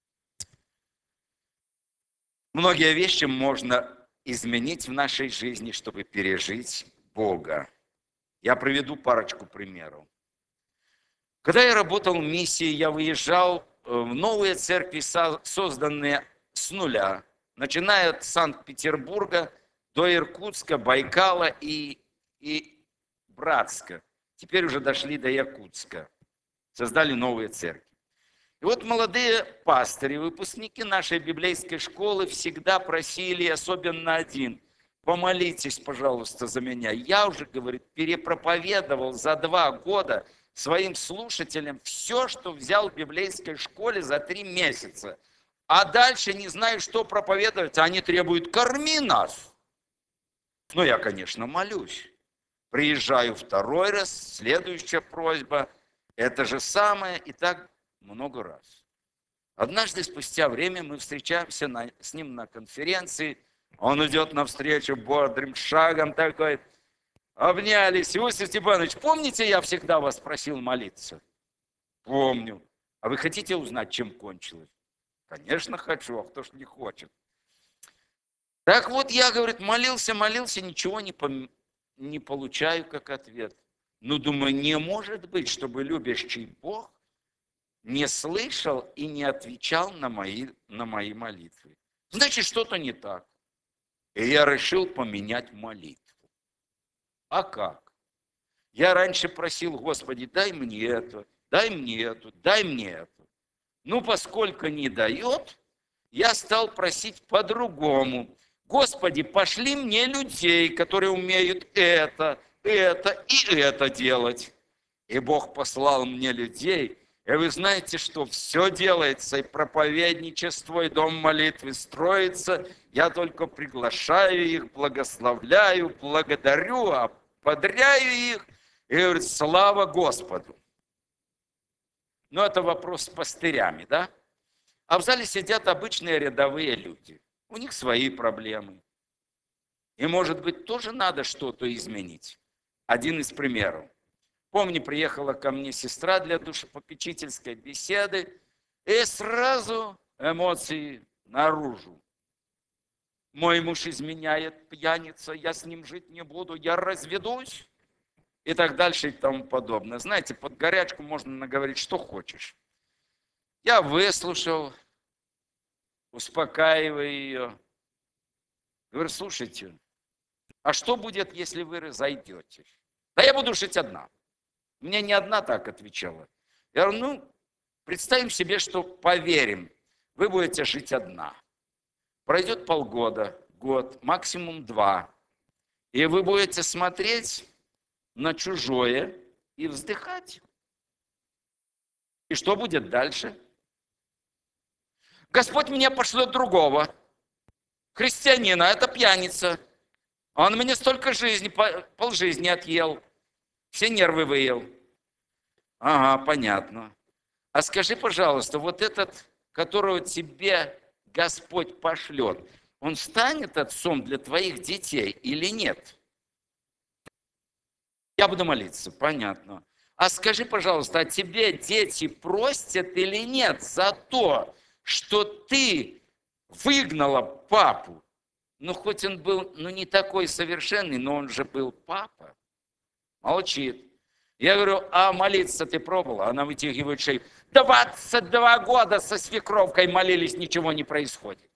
Многие вещи можно изменить в нашей жизни, чтобы пережить Бога. Я приведу парочку примеров. Когда я работал в миссии, я выезжал в новые церкви, созданные с нуля, начиная от Санкт-Петербурга до Иркутска, Байкала и, и Братска. Теперь уже дошли до Якутска. Создали новые церкви. И вот молодые пастыри, выпускники нашей библейской школы всегда просили, особенно один, помолитесь, пожалуйста, за меня. Я уже, говорит, перепроповедовал за два года своим слушателям все, что взял в библейской школе за три месяца. А дальше не знаю, что проповедовать, они требуют «корми нас». Ну, я, конечно, молюсь. Приезжаю второй раз, следующая просьба, это же самое, и так много раз. Однажды, спустя время, мы встречаемся на, с ним на конференции. Он идет навстречу бодрым шагом такой. Обнялись. Иосиф Степанович, помните, я всегда вас просил молиться? Помню. А вы хотите узнать, чем кончилось? Конечно, хочу, а кто ж не хочет? Так вот, я, говорит, молился, молился, ничего не, пом... не получаю как ответ. Ну, думаю, не может быть, чтобы любящий Бог не слышал и не отвечал на мои, на мои молитвы. Значит, что-то не так. И я решил поменять молитву. А как? Я раньше просил, Господи, дай мне это, дай мне это, дай мне это. Ну, поскольку не дает, я стал просить по-другому. Господи, пошли мне людей, которые умеют это, это и это делать. И Бог послал мне людей. И вы знаете, что все делается, и проповедничество, и дом молитвы строится. Я только приглашаю их, благословляю, благодарю, ободряю их. И говорит, слава Господу. Но это вопрос с пастырями, да? А в зале сидят обычные рядовые люди. У них свои проблемы. И, может быть, тоже надо что-то изменить. Один из примеров. Помню, приехала ко мне сестра для душепопечительской беседы, и сразу эмоции наружу. Мой муж изменяет, пьяница, я с ним жить не буду, я разведусь. И так дальше и тому подобное. Знаете, под горячку можно наговорить, что хочешь. Я выслушал, успокаиваю ее. Говорю, слушайте, а что будет, если вы разойдетесь? Да я буду жить одна. Мне не одна так отвечала. Я говорю, ну, представим себе, что поверим, вы будете жить одна. Пройдет полгода, год, максимум два. И вы будете смотреть на чужое и вздыхать. И что будет дальше? Господь мне пошлет другого. Христианина, это пьяница. Он мне столько жизни, полжизни отъел. Все нервы выел. Ага, понятно. А скажи, пожалуйста, вот этот, которого тебе Господь пошлет, он станет отцом для твоих детей или нет? Я буду молиться, понятно. А скажи, пожалуйста, а тебе дети простят или нет за то, что ты выгнала папу? Ну, хоть он был, ну, не такой совершенный, но он же был папа. Молчит. Я говорю, а молиться ты пробовала? Она вытягивает шею. двадцать два года со свекровкой молились, ничего не происходит.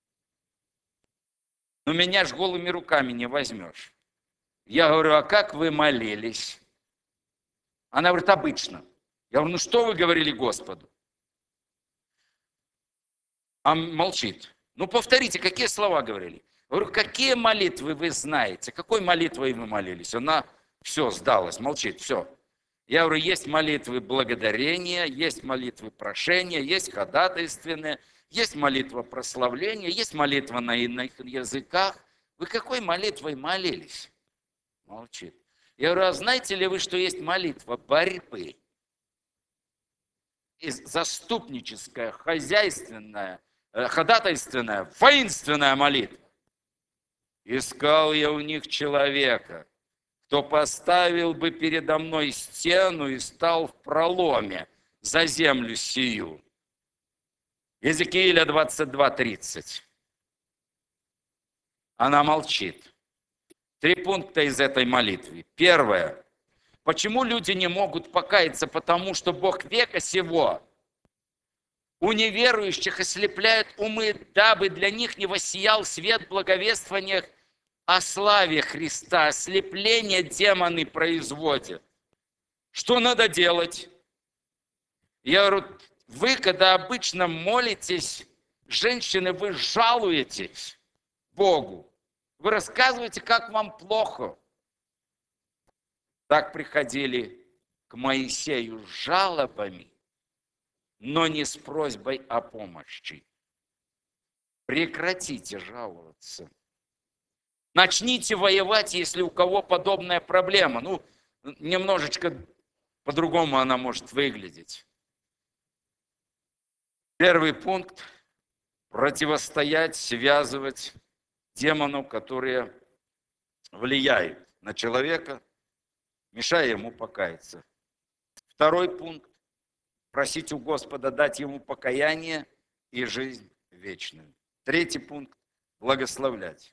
Но меня ж голыми руками не возьмешь. Я говорю, а как вы молились? Она говорит, обычно. Я говорю, ну что вы говорили Господу? А молчит. Ну, повторите, какие слова говорили? Говорю, какие молитвы вы знаете? Какой молитвой вы молились? Она все, сдалась, молчит, все. Я говорю, есть молитвы благодарения, есть молитвы прошения, есть ходатайственные, есть молитва прославления, есть молитва на иных языках. Вы какой молитвой молились? Молчит. Я говорю, а знаете ли вы, что есть молитва борьбы? И заступническая, хозяйственная, ходатайственная, воинственная молитва. Искал я у них человека, кто поставил бы передо мной стену и стал в проломе за землю сию. Иезекииля двадцать два тридцать. Она молчит. Три пункта из этой молитвы. Первое. Почему люди не могут покаяться? Потому что Бог века сего у неверующих ослепляет умы, дабы для них не воссиял свет благовествования о славе Христа. Ослепление демоны производят. Что надо делать? Я говорю, вы, когда обычно молитесь, женщины, вы жалуетесь Богу. Вы рассказываете, как вам плохо. Так приходили к Моисею с жалобами, но не с просьбой о помощи. Прекратите жаловаться. Начните воевать, если у кого подобная проблема. Ну, немножечко по-другому она может выглядеть. Первый пункт – противостоять, связывать демонов, которые влияют на человека, мешая ему покаяться. Второй пункт – просить у Господа дать ему покаяние и жизнь вечную. Третий пункт – благословлять.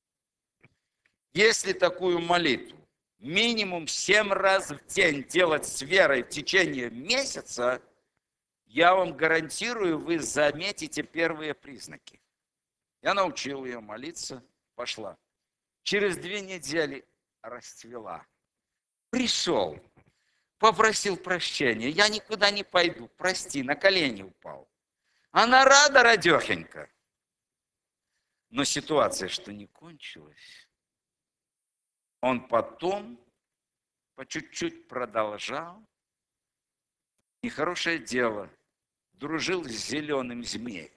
Если такую молитву минимум семь раз в день делать с верой в течение месяца, я вам гарантирую, вы заметите первые признаки. Я научил ее молиться, пошла. Через две недели расцвела. Пришел, попросил прощения. Я никуда не пойду, прости, на колени упал. Она рада, радехенька. Но ситуация, что не кончилась. Он потом по чуть-чуть продолжал. Нехорошее дело. Дружил с зеленым змеем.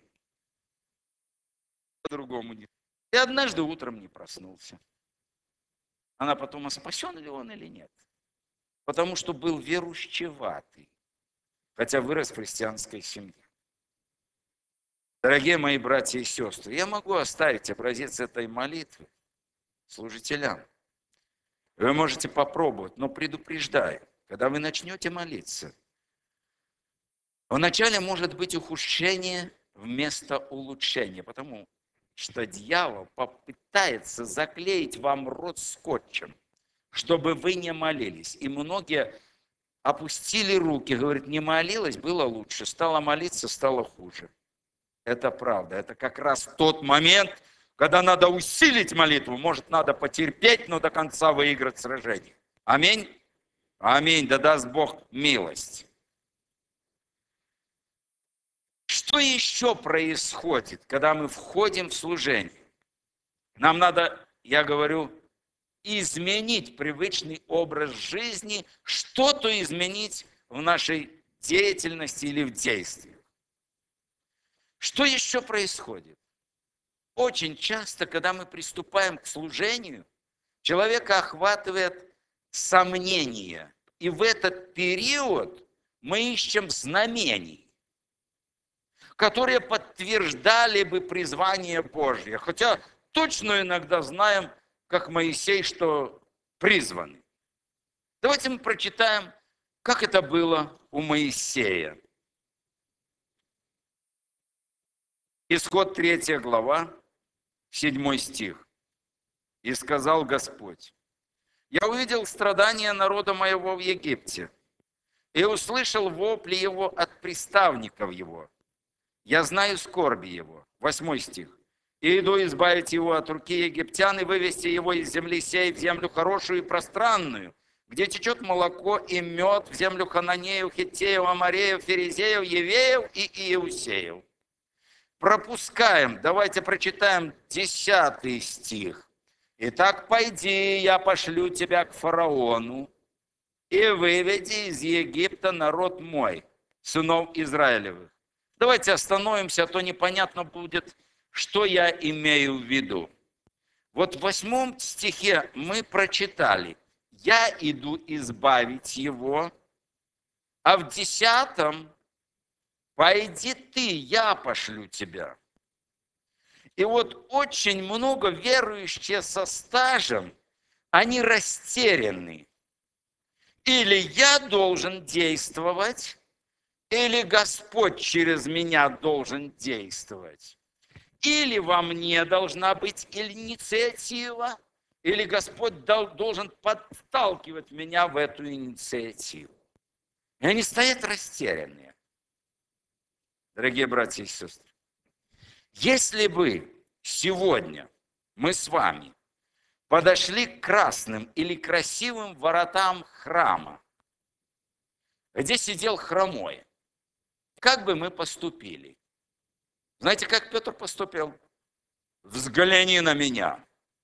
По-другому не. И однажды утром не проснулся. Она потом, а спасен ли он или нет? Потому что был верущеватый, хотя вырос в христианской семье. Дорогие мои братья и сестры, я могу оставить образец этой молитвы служителям. Вы можете попробовать, но предупреждаю, когда вы начнете молиться, вначале может быть ухудшение вместо улучшения, потому что дьявол попытается заклеить вам рот скотчем, чтобы вы не молились. И многие опустили руки, говорят, не молилась, было лучше, стала молиться, стало хуже. Это правда, это как раз тот момент, когда надо усилить молитву, может, надо потерпеть, но до конца выиграть сражение. Аминь? Аминь, да даст Бог милость. Что еще происходит, когда мы входим в служение? Нам надо, я говорю, изменить привычный образ жизни, что-то изменить в нашей деятельности или в действиях. Что еще происходит? Очень часто, когда мы приступаем к служению, человека охватывает сомнение. И в этот период мы ищем знамений, которые подтверждали бы призвание Божье. Хотя точно иногда знаем, как Моисей, что призваны. Давайте мы прочитаем, как это было у Моисея. Исход третья глава, седьмой стих. «И сказал Господь: я увидел страдания народа моего в Египте, и услышал вопли его от приставников его. Я знаю скорби его». Восьмой стих. «И иду избавить его от руки египтян и вывести его из земли сей в землю хорошую и пространную, где течет молоко и мед, в землю Хананеев, Хиттеев, Амореев, Ферезеев, Евеев и Иусеев. пропускаем. Давайте прочитаем десятый стих. «Итак, пойди, я пошлю тебя к фараону, и выведи из Египта народ мой, сынов Израилевых». Давайте остановимся, а то непонятно будет, что я имею в виду. Вот в восьмом стихе мы прочитали: «Я иду избавить его», а в десятом: «Пойди ты, я пошлю тебя». И вот очень много верующих со стажем, они растеряны. Или я должен действовать, или Господь через меня должен действовать. Или во мне должна быть инициатива, или Господь должен подталкивать меня в эту инициативу. И они стоят растерянные. Дорогие братья и сестры, если бы сегодня мы с вами подошли к красным или красивым воротам храма, где сидел хромой, как бы мы поступили? Знаете, как Петр поступил? Взгляни на меня.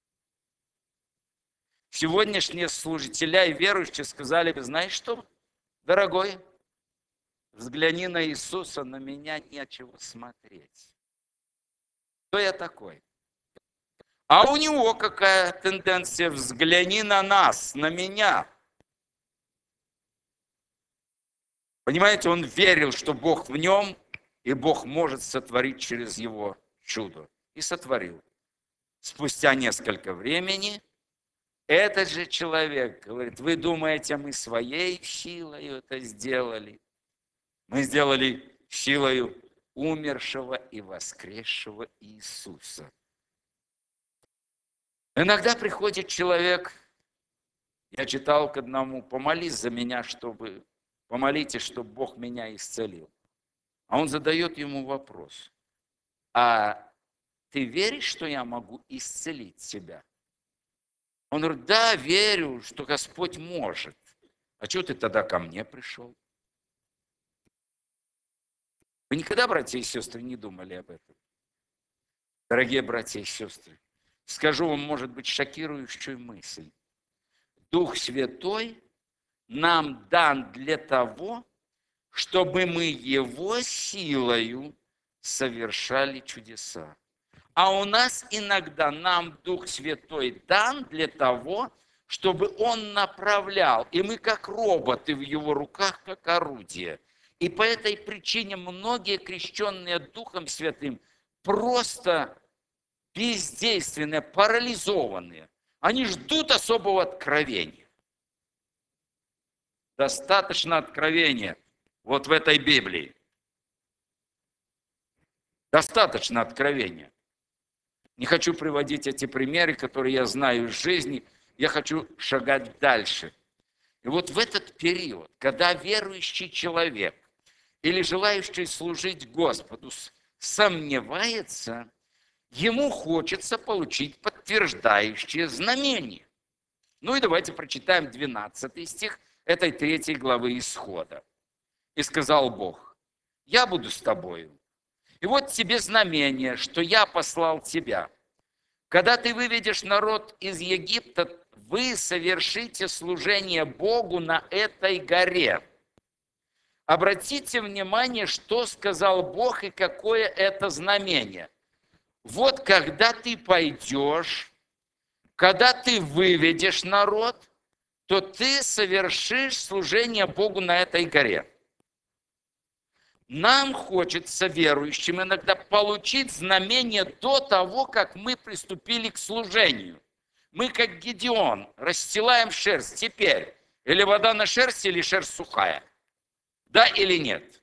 Сегодняшние служители и верующие сказали бы: знаешь что, дорогой, взгляни на Иисуса, на меня нечего смотреть. Кто я такой? А у него какая тенденция? Взгляни на нас, на меня. Понимаете, он верил, что Бог в нем, и Бог может сотворить через его чудо. И сотворил. Спустя несколько времени этот же человек говорит: вы думаете, мы своей силой это сделали? Мы сделали силой умершего и воскресшего Иисуса. Иногда приходит человек, я читал к одному: помолись за меня, чтобы, помолитесь, чтобы Бог меня исцелил. А он задает ему вопрос: а ты веришь, что я могу исцелить тебя? Он говорит: да, верю, что Господь может. А что ты тогда ко мне пришел? Вы никогда, братья и сестры, не думали об этом? Дорогие братья и сестры, скажу вам, может быть, шокирующую мысль. Дух Святой нам дан для того, чтобы мы Его силою совершали чудеса. А у нас иногда нам Дух Святой дан для того, чтобы Он направлял. И мы как роботы в Его руках, как орудие. И по этой причине многие крещенные Духом Святым просто бездейственные, парализованные. Они ждут особого откровения. Достаточно откровения вот в этой Библии. Достаточно откровения. Не хочу приводить эти примеры, которые я знаю из жизни. Я хочу шагать дальше. И вот в этот период, когда верующий человек или желающий служить Господу сомневается, ему хочется получить подтверждающее знамение. Ну и давайте прочитаем двенадцатый стих этой третьей главы Исхода. «И сказал Бог: я буду с тобою. И вот тебе знамение, что я послал тебя. Когда ты выведешь народ из Египта, вы совершите служение Богу на этой горе». Обратите внимание, что сказал Бог и какое это знамение. Вот когда ты пойдешь, когда ты выведешь народ, то ты совершишь служение Богу на этой горе. Нам хочется, верующим, иногда получить знамение до того, как мы приступили к служению. Мы, как Гедеон, расстилаем шерсть теперь. Или вода на шерсти, или шерсть сухая. Да или нет?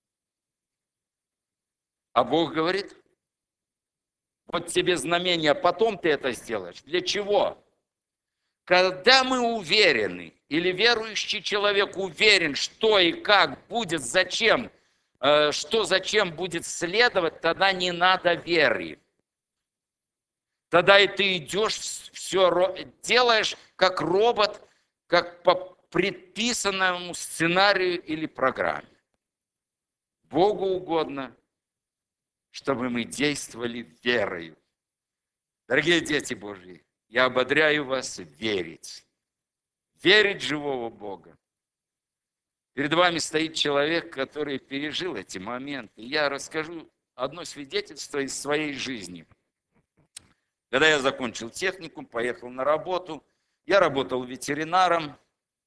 А Бог говорит: вот тебе знамение, потом ты это сделаешь. Для чего? Когда мы уверены, или верующий человек уверен, что и как будет, зачем, что зачем будет следовать, тогда не надо веры. Тогда и ты идешь, все делаешь как робот, как по предписанному сценарию или программе. Богу угодно, чтобы мы действовали верою. Дорогие дети Божьи, я ободряю вас верить. Верить в живого Бога. Перед вами стоит человек, который пережил эти моменты. Я расскажу одно свидетельство из своей жизни. Когда я закончил техникум, поехал на работу, я работал ветеринаром,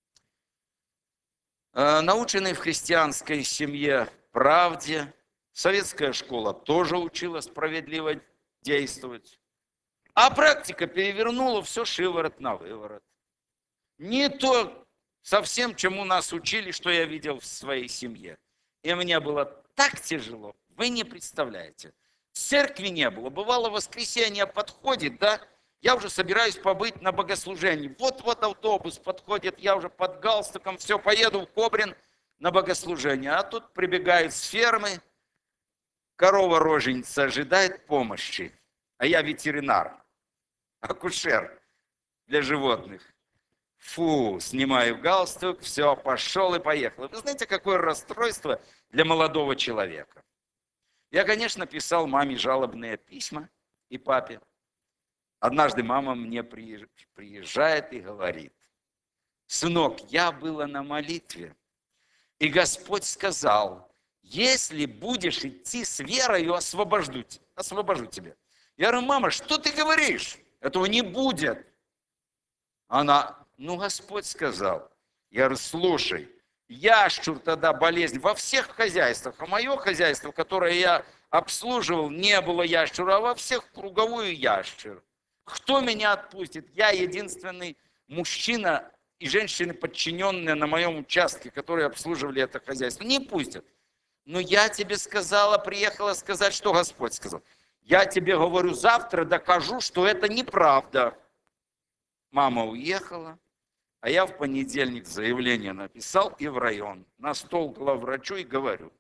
наученный в христианской семье правде. Советская школа тоже учила справедливо действовать. А практика перевернула все шиворот на выворот. Не то совсем, чему нас учили, что я видел в своей семье. И мне было так тяжело, вы не представляете. Церкви не было. Бывало, воскресенье подходит, да, я уже собираюсь побыть на богослужении. Вот-вот автобус подходит, я уже под галстуком, все, поеду в Кобрин на богослужение. А тут прибегают с фермы, корова-роженица ожидает помощи. А я ветеринар, акушер для животных. Фу, снимаю галстук, все, пошел и поехал. Вы знаете, какое расстройство для молодого человека? Я, конечно, писал маме жалобные письма и папе. Однажды мама мне приезжает и говорит: сынок, я была на молитве, и Господь сказал, если будешь идти с верою, освобожду, освобожу тебя. Я говорю: мама, что ты говоришь? Этого не будет. Она: ну, Господь сказал. Я говорю: слушай, ящур тогда болезнь во всех хозяйствах, а мое хозяйство, которое я обслуживал, не было ящура, а во всех круговую ящур. Кто меня отпустит? Я единственный мужчина и женщины, подчиненные на моем участке, которые обслуживали это хозяйство. Не пустят. Но я тебе сказала, приехала сказать, что Господь сказал. Я тебе говорю, завтра докажу, что это неправда. Мама уехала, а я в понедельник заявление написал и в район. На стол главврачу и говорю: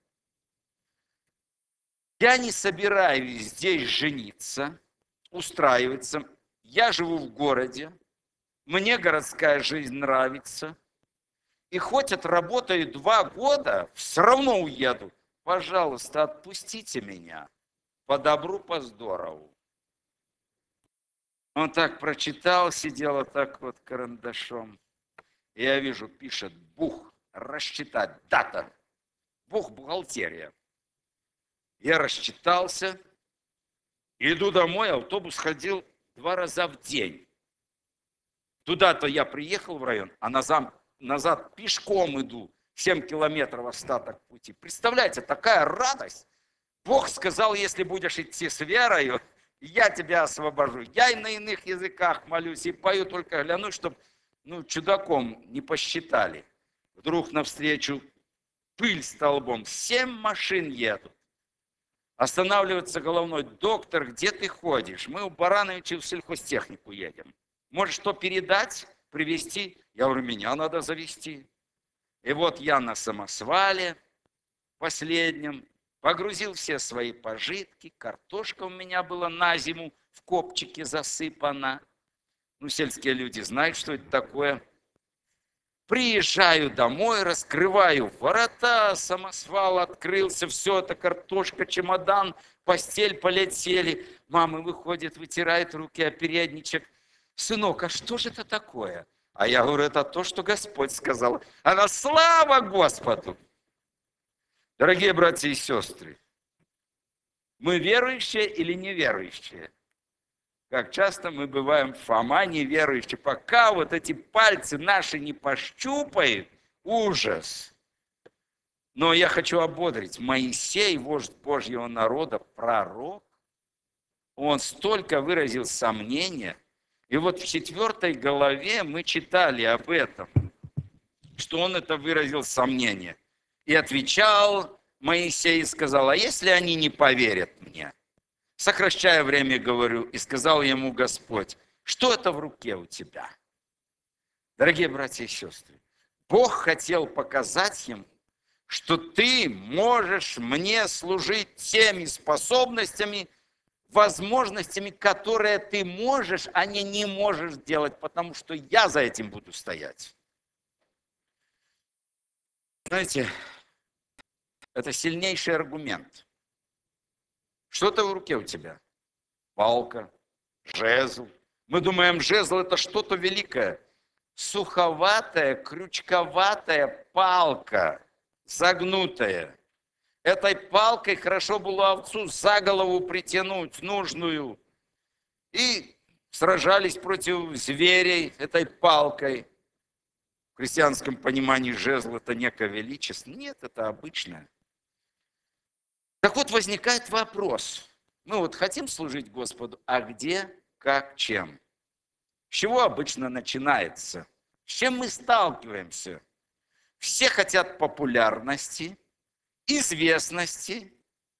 я не собираюсь здесь жениться, устраиваться. Я живу в городе, мне городская жизнь нравится. И хоть отработаю два года, все равно уеду. Пожалуйста, отпустите меня. По добру, по здорову. Он так прочитал, сидел так вот карандашом. И я вижу, пишет: бух, рассчитать, дата. Бух, бухгалтерия. Я рассчитался, иду домой, автобус ходил два раза в день. Туда-то я приехал в район, а назад, назад пешком иду. семь километров остаток пути. Представляете, такая радость. Бог сказал, если будешь идти с верою, я тебя освобожу. Я и на иных языках молюсь, и пою, только глянусь, чтобы ну, чудаком не посчитали. Вдруг навстречу пыль столбом. Семь машин едут. Останавливается головной: доктор, где ты ходишь? Мы у Барановича в сельхозтехнику едем. Может, что передать, привезти? Я говорю: меня надо завезти. И вот я на самосвале последнем погрузил все свои пожитки. Картошка у меня была на зиму в копчике засыпана. Ну, сельские люди знают, что это такое. Приезжаю домой, раскрываю ворота, самосвал открылся, все это картошка, чемодан, постель полетели. Мама выходит, вытирает руки о передничек. Сынок, а что же это такое? А я говорю: это то, что Господь сказал. Она: слава Господу! Дорогие братья и сестры, мы верующие или неверующие? Как часто мы бываем Фома неверующие, пока вот эти пальцы наши не пощупают, ужас. Но я хочу ободрить: Моисей, вождь Божьего народа, пророк, он столько выразил сомнения. И вот в четвертой главе мы читали об этом, что он это выразил сомнение. И отвечал Моисей и сказал: а если они не поверят мне? Сокращая время, говорю, и сказал ему Господь: что это в руке у тебя? Дорогие братья и сестры, Бог хотел показать ему, что ты можешь мне служить теми способностями, возможностями, которые ты можешь, а не не можешь делать, потому что я за этим буду стоять. Знаете, это сильнейший аргумент, Что-то в руке у тебя. Палка, жезл. Мы думаем, жезл это что-то великое. Суховатая, крючковатая палка, загнутая. Этой палкой хорошо было овцу за голову притянуть нужную. И сражались против зверей этой палкой. В христианском понимании жезл это некое величество. Нет, это обычное. Так вот возникает вопрос. Мы вот хотим служить Господу, а где, как, чем? С чего обычно начинается? С чем мы сталкиваемся? Все хотят популярности, известности,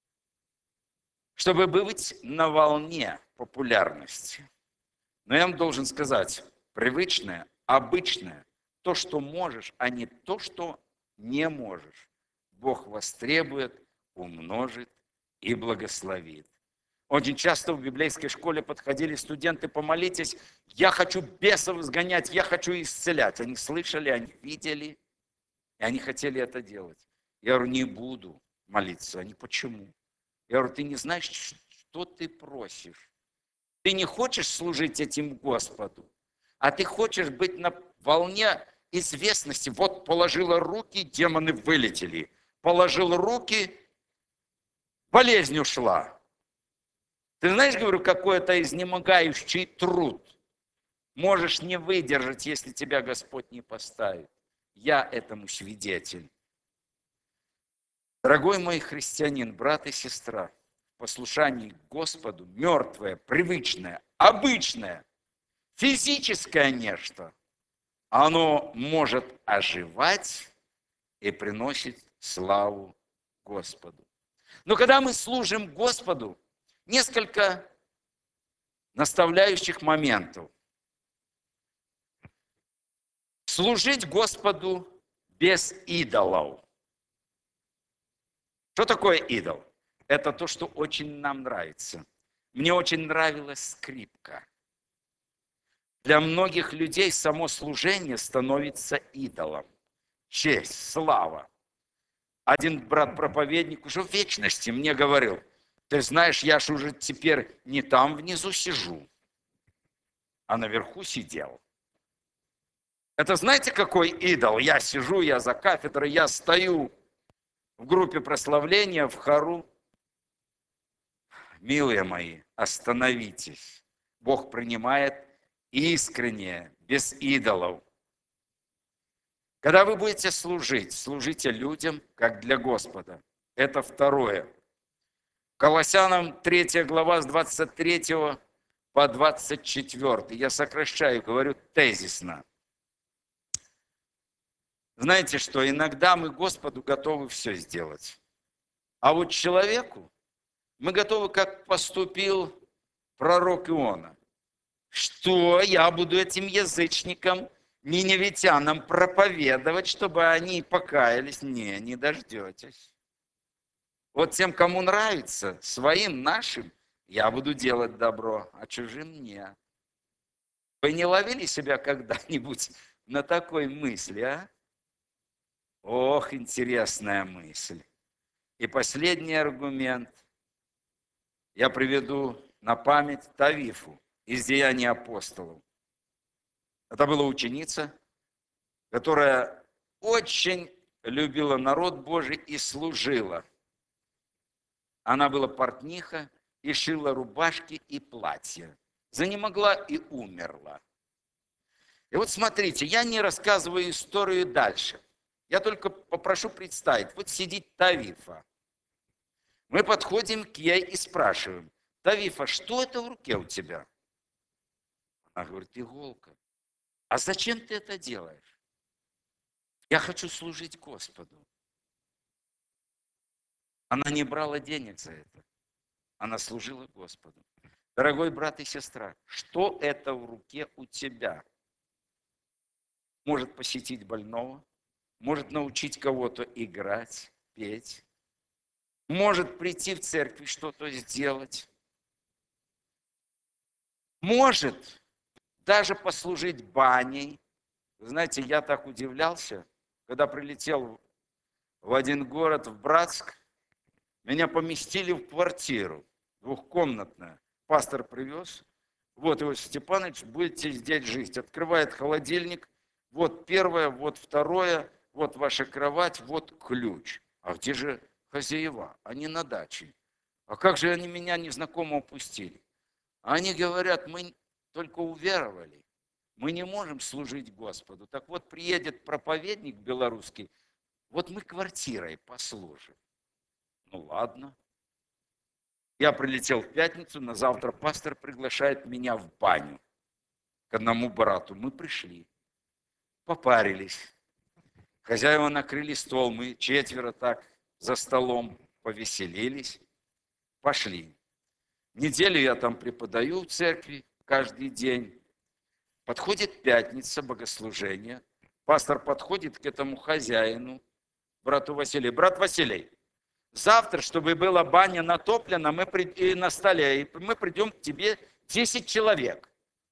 чтобы быть на волне популярности. Но я вам должен сказать, привычное, обычное, то, что можешь, а не то, что не можешь, Бог востребует, умножит и благословит. Очень часто в библейской школе подходили студенты, помолитесь, я хочу бесов изгонять, я хочу исцелять. Они слышали, они видели, и они хотели это делать. Я говорю, не буду молиться. Они, почему? Я говорю, ты не знаешь, что ты просишь. Ты не хочешь служить этим Господу, а ты хочешь быть на волне известности. Вот положила руки, демоны вылетели. Положил руки, болезнь ушла. Ты знаешь, говорю, какой это изнемогающий труд. Можешь не выдержать, если тебя Господь не поставит. Я этому свидетель. Дорогой мой христианин, брат и сестра, в послушании к Господу мертвое, привычное, обычное, физическое нечто, оно может оживать и приносит славу Господу. Но когда мы служим Господу, несколько наставляющих моментов. Служить Господу без идолов. Что такое идол? Это то, что очень нам нравится. Мне очень нравилась скрипка. Для многих людей само служение становится идолом. Честь, слава. Один брат-проповедник уже в вечности мне говорил, ты знаешь, я же уже теперь не там внизу сижу, а наверху сидел. Это знаете, какой идол? Я сижу, я за кафедрой, я стою в группе прославления, в хору. Милые мои, остановитесь. Бог принимает искренне, без идолов. Когда вы будете служить, служите людям, как для Господа. Это второе. Колоссянам третья глава с двадцать третьего по двадцать четвёртый. Я сокращаю, говорю тезисно. Знаете что, иногда мы Господу готовы все сделать. А вот человеку мы готовы, как поступил пророк Иона. Что я буду этим язычникам, ниневитянам проповедовать, чтобы они покаялись? Не, не дождетесь. Вот тем, кому нравится, своим, нашим, я буду делать добро, а чужим нет. Вы не ловили себя когда-нибудь на такой мысли, а? Ох, интересная мысль. И последний аргумент. Я приведу на память Тавифу из Деяний апостолов. Это была ученица, которая очень любила народ Божий и служила. Она была портниха и шила рубашки и платья. Занемогла и умерла. И вот смотрите, я не рассказываю историю дальше. Я только попрошу представить. Вот сидит Тавифа. Мы подходим к ней и спрашиваем. Тавифа, что это в руке у тебя? Она говорит, иголка. А зачем ты это делаешь? Я хочу служить Господу. Она не брала денег за это. Она служила Господу. Дорогой брат и сестра, что это в руке у тебя? Может посетить больного, может научить кого-то играть, петь, может прийти в церковь что-то сделать, может даже послужить баней. Вы знаете, я так удивлялся, когда прилетел в один город, в Братск, меня поместили в квартиру. двухкомнатная. Пастор привез. Вот, Иосиф Степанович, будете здесь жить. Открывает холодильник. Вот первое, вот второе, вот ваша кровать, вот ключ. А где же хозяева? Они на даче. А как же они меня незнакомого пустили? Они говорят, мы только уверовали. Мы не можем служить Господу. Так вот, приедет проповедник белорусский, вот мы квартирой послужим. Ну ладно. Я прилетел в пятницу, на завтра пастор приглашает меня в баню к одному брату. Мы пришли, попарились. Хозяева накрыли стол, мы четверо так за столом повеселились, пошли. Неделю я там преподаю в церкви каждый день. Подходит пятница, богослужение. Пастор подходит к этому хозяину, брату Василию. Брат Василий, завтра, чтобы была баня натоплена, мы при... и на столе, и мы придем к тебе десять человек.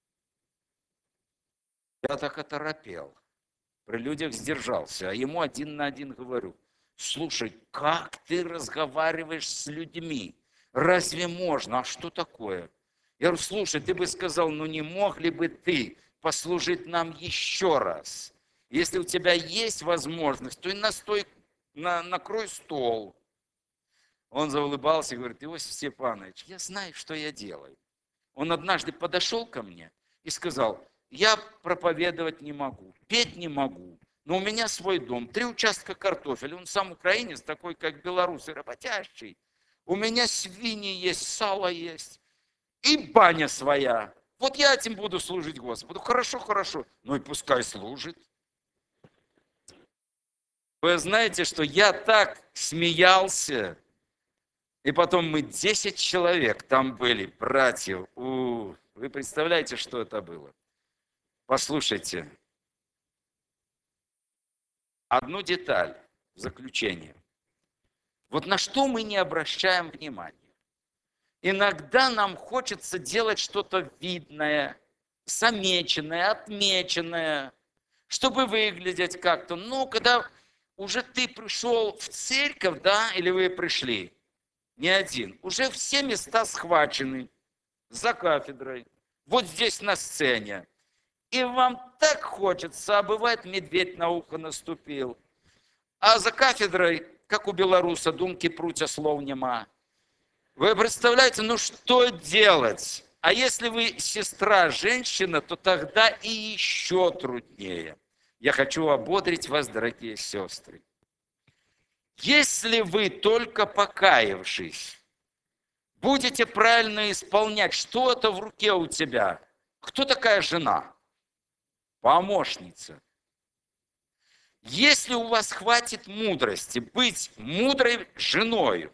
Я так оторопел. При людях сдержался, а ему один на один говорю. Слушай, как ты разговариваешь с людьми? Разве можно? А что такое? Я говорю, слушай, ты бы сказал, ну не мог ли бы ты послужить нам еще раз? Если у тебя есть возможность, то и настой, на, накрой стол. Он заулыбался и говорит, Иосиф Степанович, я знаю, что я делаю. Он однажды подошел ко мне и сказал, я проповедовать не могу, петь не могу, но у меня свой дом, три участка картофеля, он сам украинец, такой как белорус, и работящий. У меня свиньи есть, сало есть, и баня своя. Вот я этим буду служить Господу. Хорошо, хорошо, ну и пускай служит. Вы знаете, что я так смеялся, и потом мы десять человек там были, братьев. У, вы представляете, что это было? Послушайте, одну деталь в заключение. Вот на что мы не обращаем внимания. Иногда нам хочется делать что-то видное, замеченное, отмеченное, чтобы выглядеть как-то. Но когда уже ты пришел в церковь, да, или вы пришли, не один, уже все места схвачены за кафедрой, вот здесь на сцене. И вам так хочется, а бывает, медведь на ухо наступил. А за кафедрой, как у белоруса, думки прутя слов нема. Вы представляете, ну что делать? А если вы сестра, женщина, то тогда и еще труднее. Я хочу ободрить вас, дорогие сестры. Если вы, только покаявшись, будете правильно исполнять, что это в руке у тебя? Кто такая жена? Помощница. Если у вас хватит мудрости быть мудрой женой,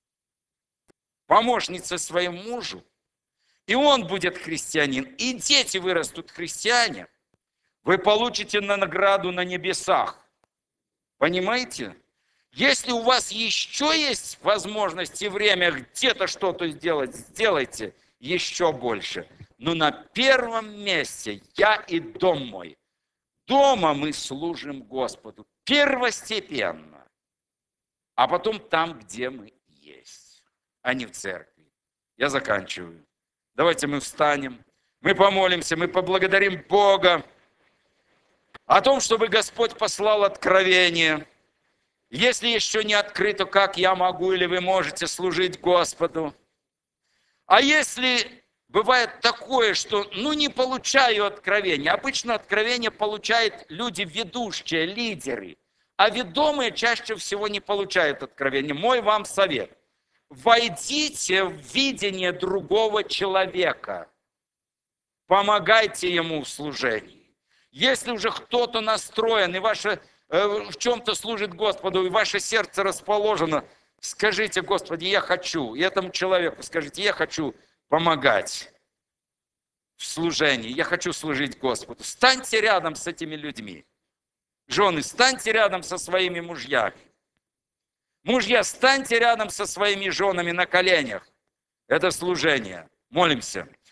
помощницей своему мужу, и он будет христианин, и дети вырастут христиане, вы получите на награду на небесах. Понимаете? Если у вас еще есть возможность и время где-то что-то сделать, сделайте еще больше. Но на первом месте я и дом мой. Дома мы служим Господу первостепенно, а потом там, где мы есть, а не в церкви. Я заканчиваю. Давайте мы встанем, мы помолимся, мы поблагодарим Бога о том, чтобы Господь послал откровение. Если еще не открыто, как я могу или вы можете служить Господу. А если бывает такое, что ну не получаю откровения. Обычно откровения получают люди ведущие, лидеры. А ведомые чаще всего не получают откровения. Мой вам совет. Войдите в видение другого человека. Помогайте ему в служении. Если уже кто-то настроен, и ваше, э, в чем-то служит Господу, и ваше сердце расположено, скажите, Господи, я хочу. И этому человеку скажите, я хочу помогать в служении. Я хочу служить Господу. Станьте рядом с этими людьми. Жены, станьте рядом со своими мужьями. Мужья, станьте рядом со своими женами на коленях. Это служение. Молимся.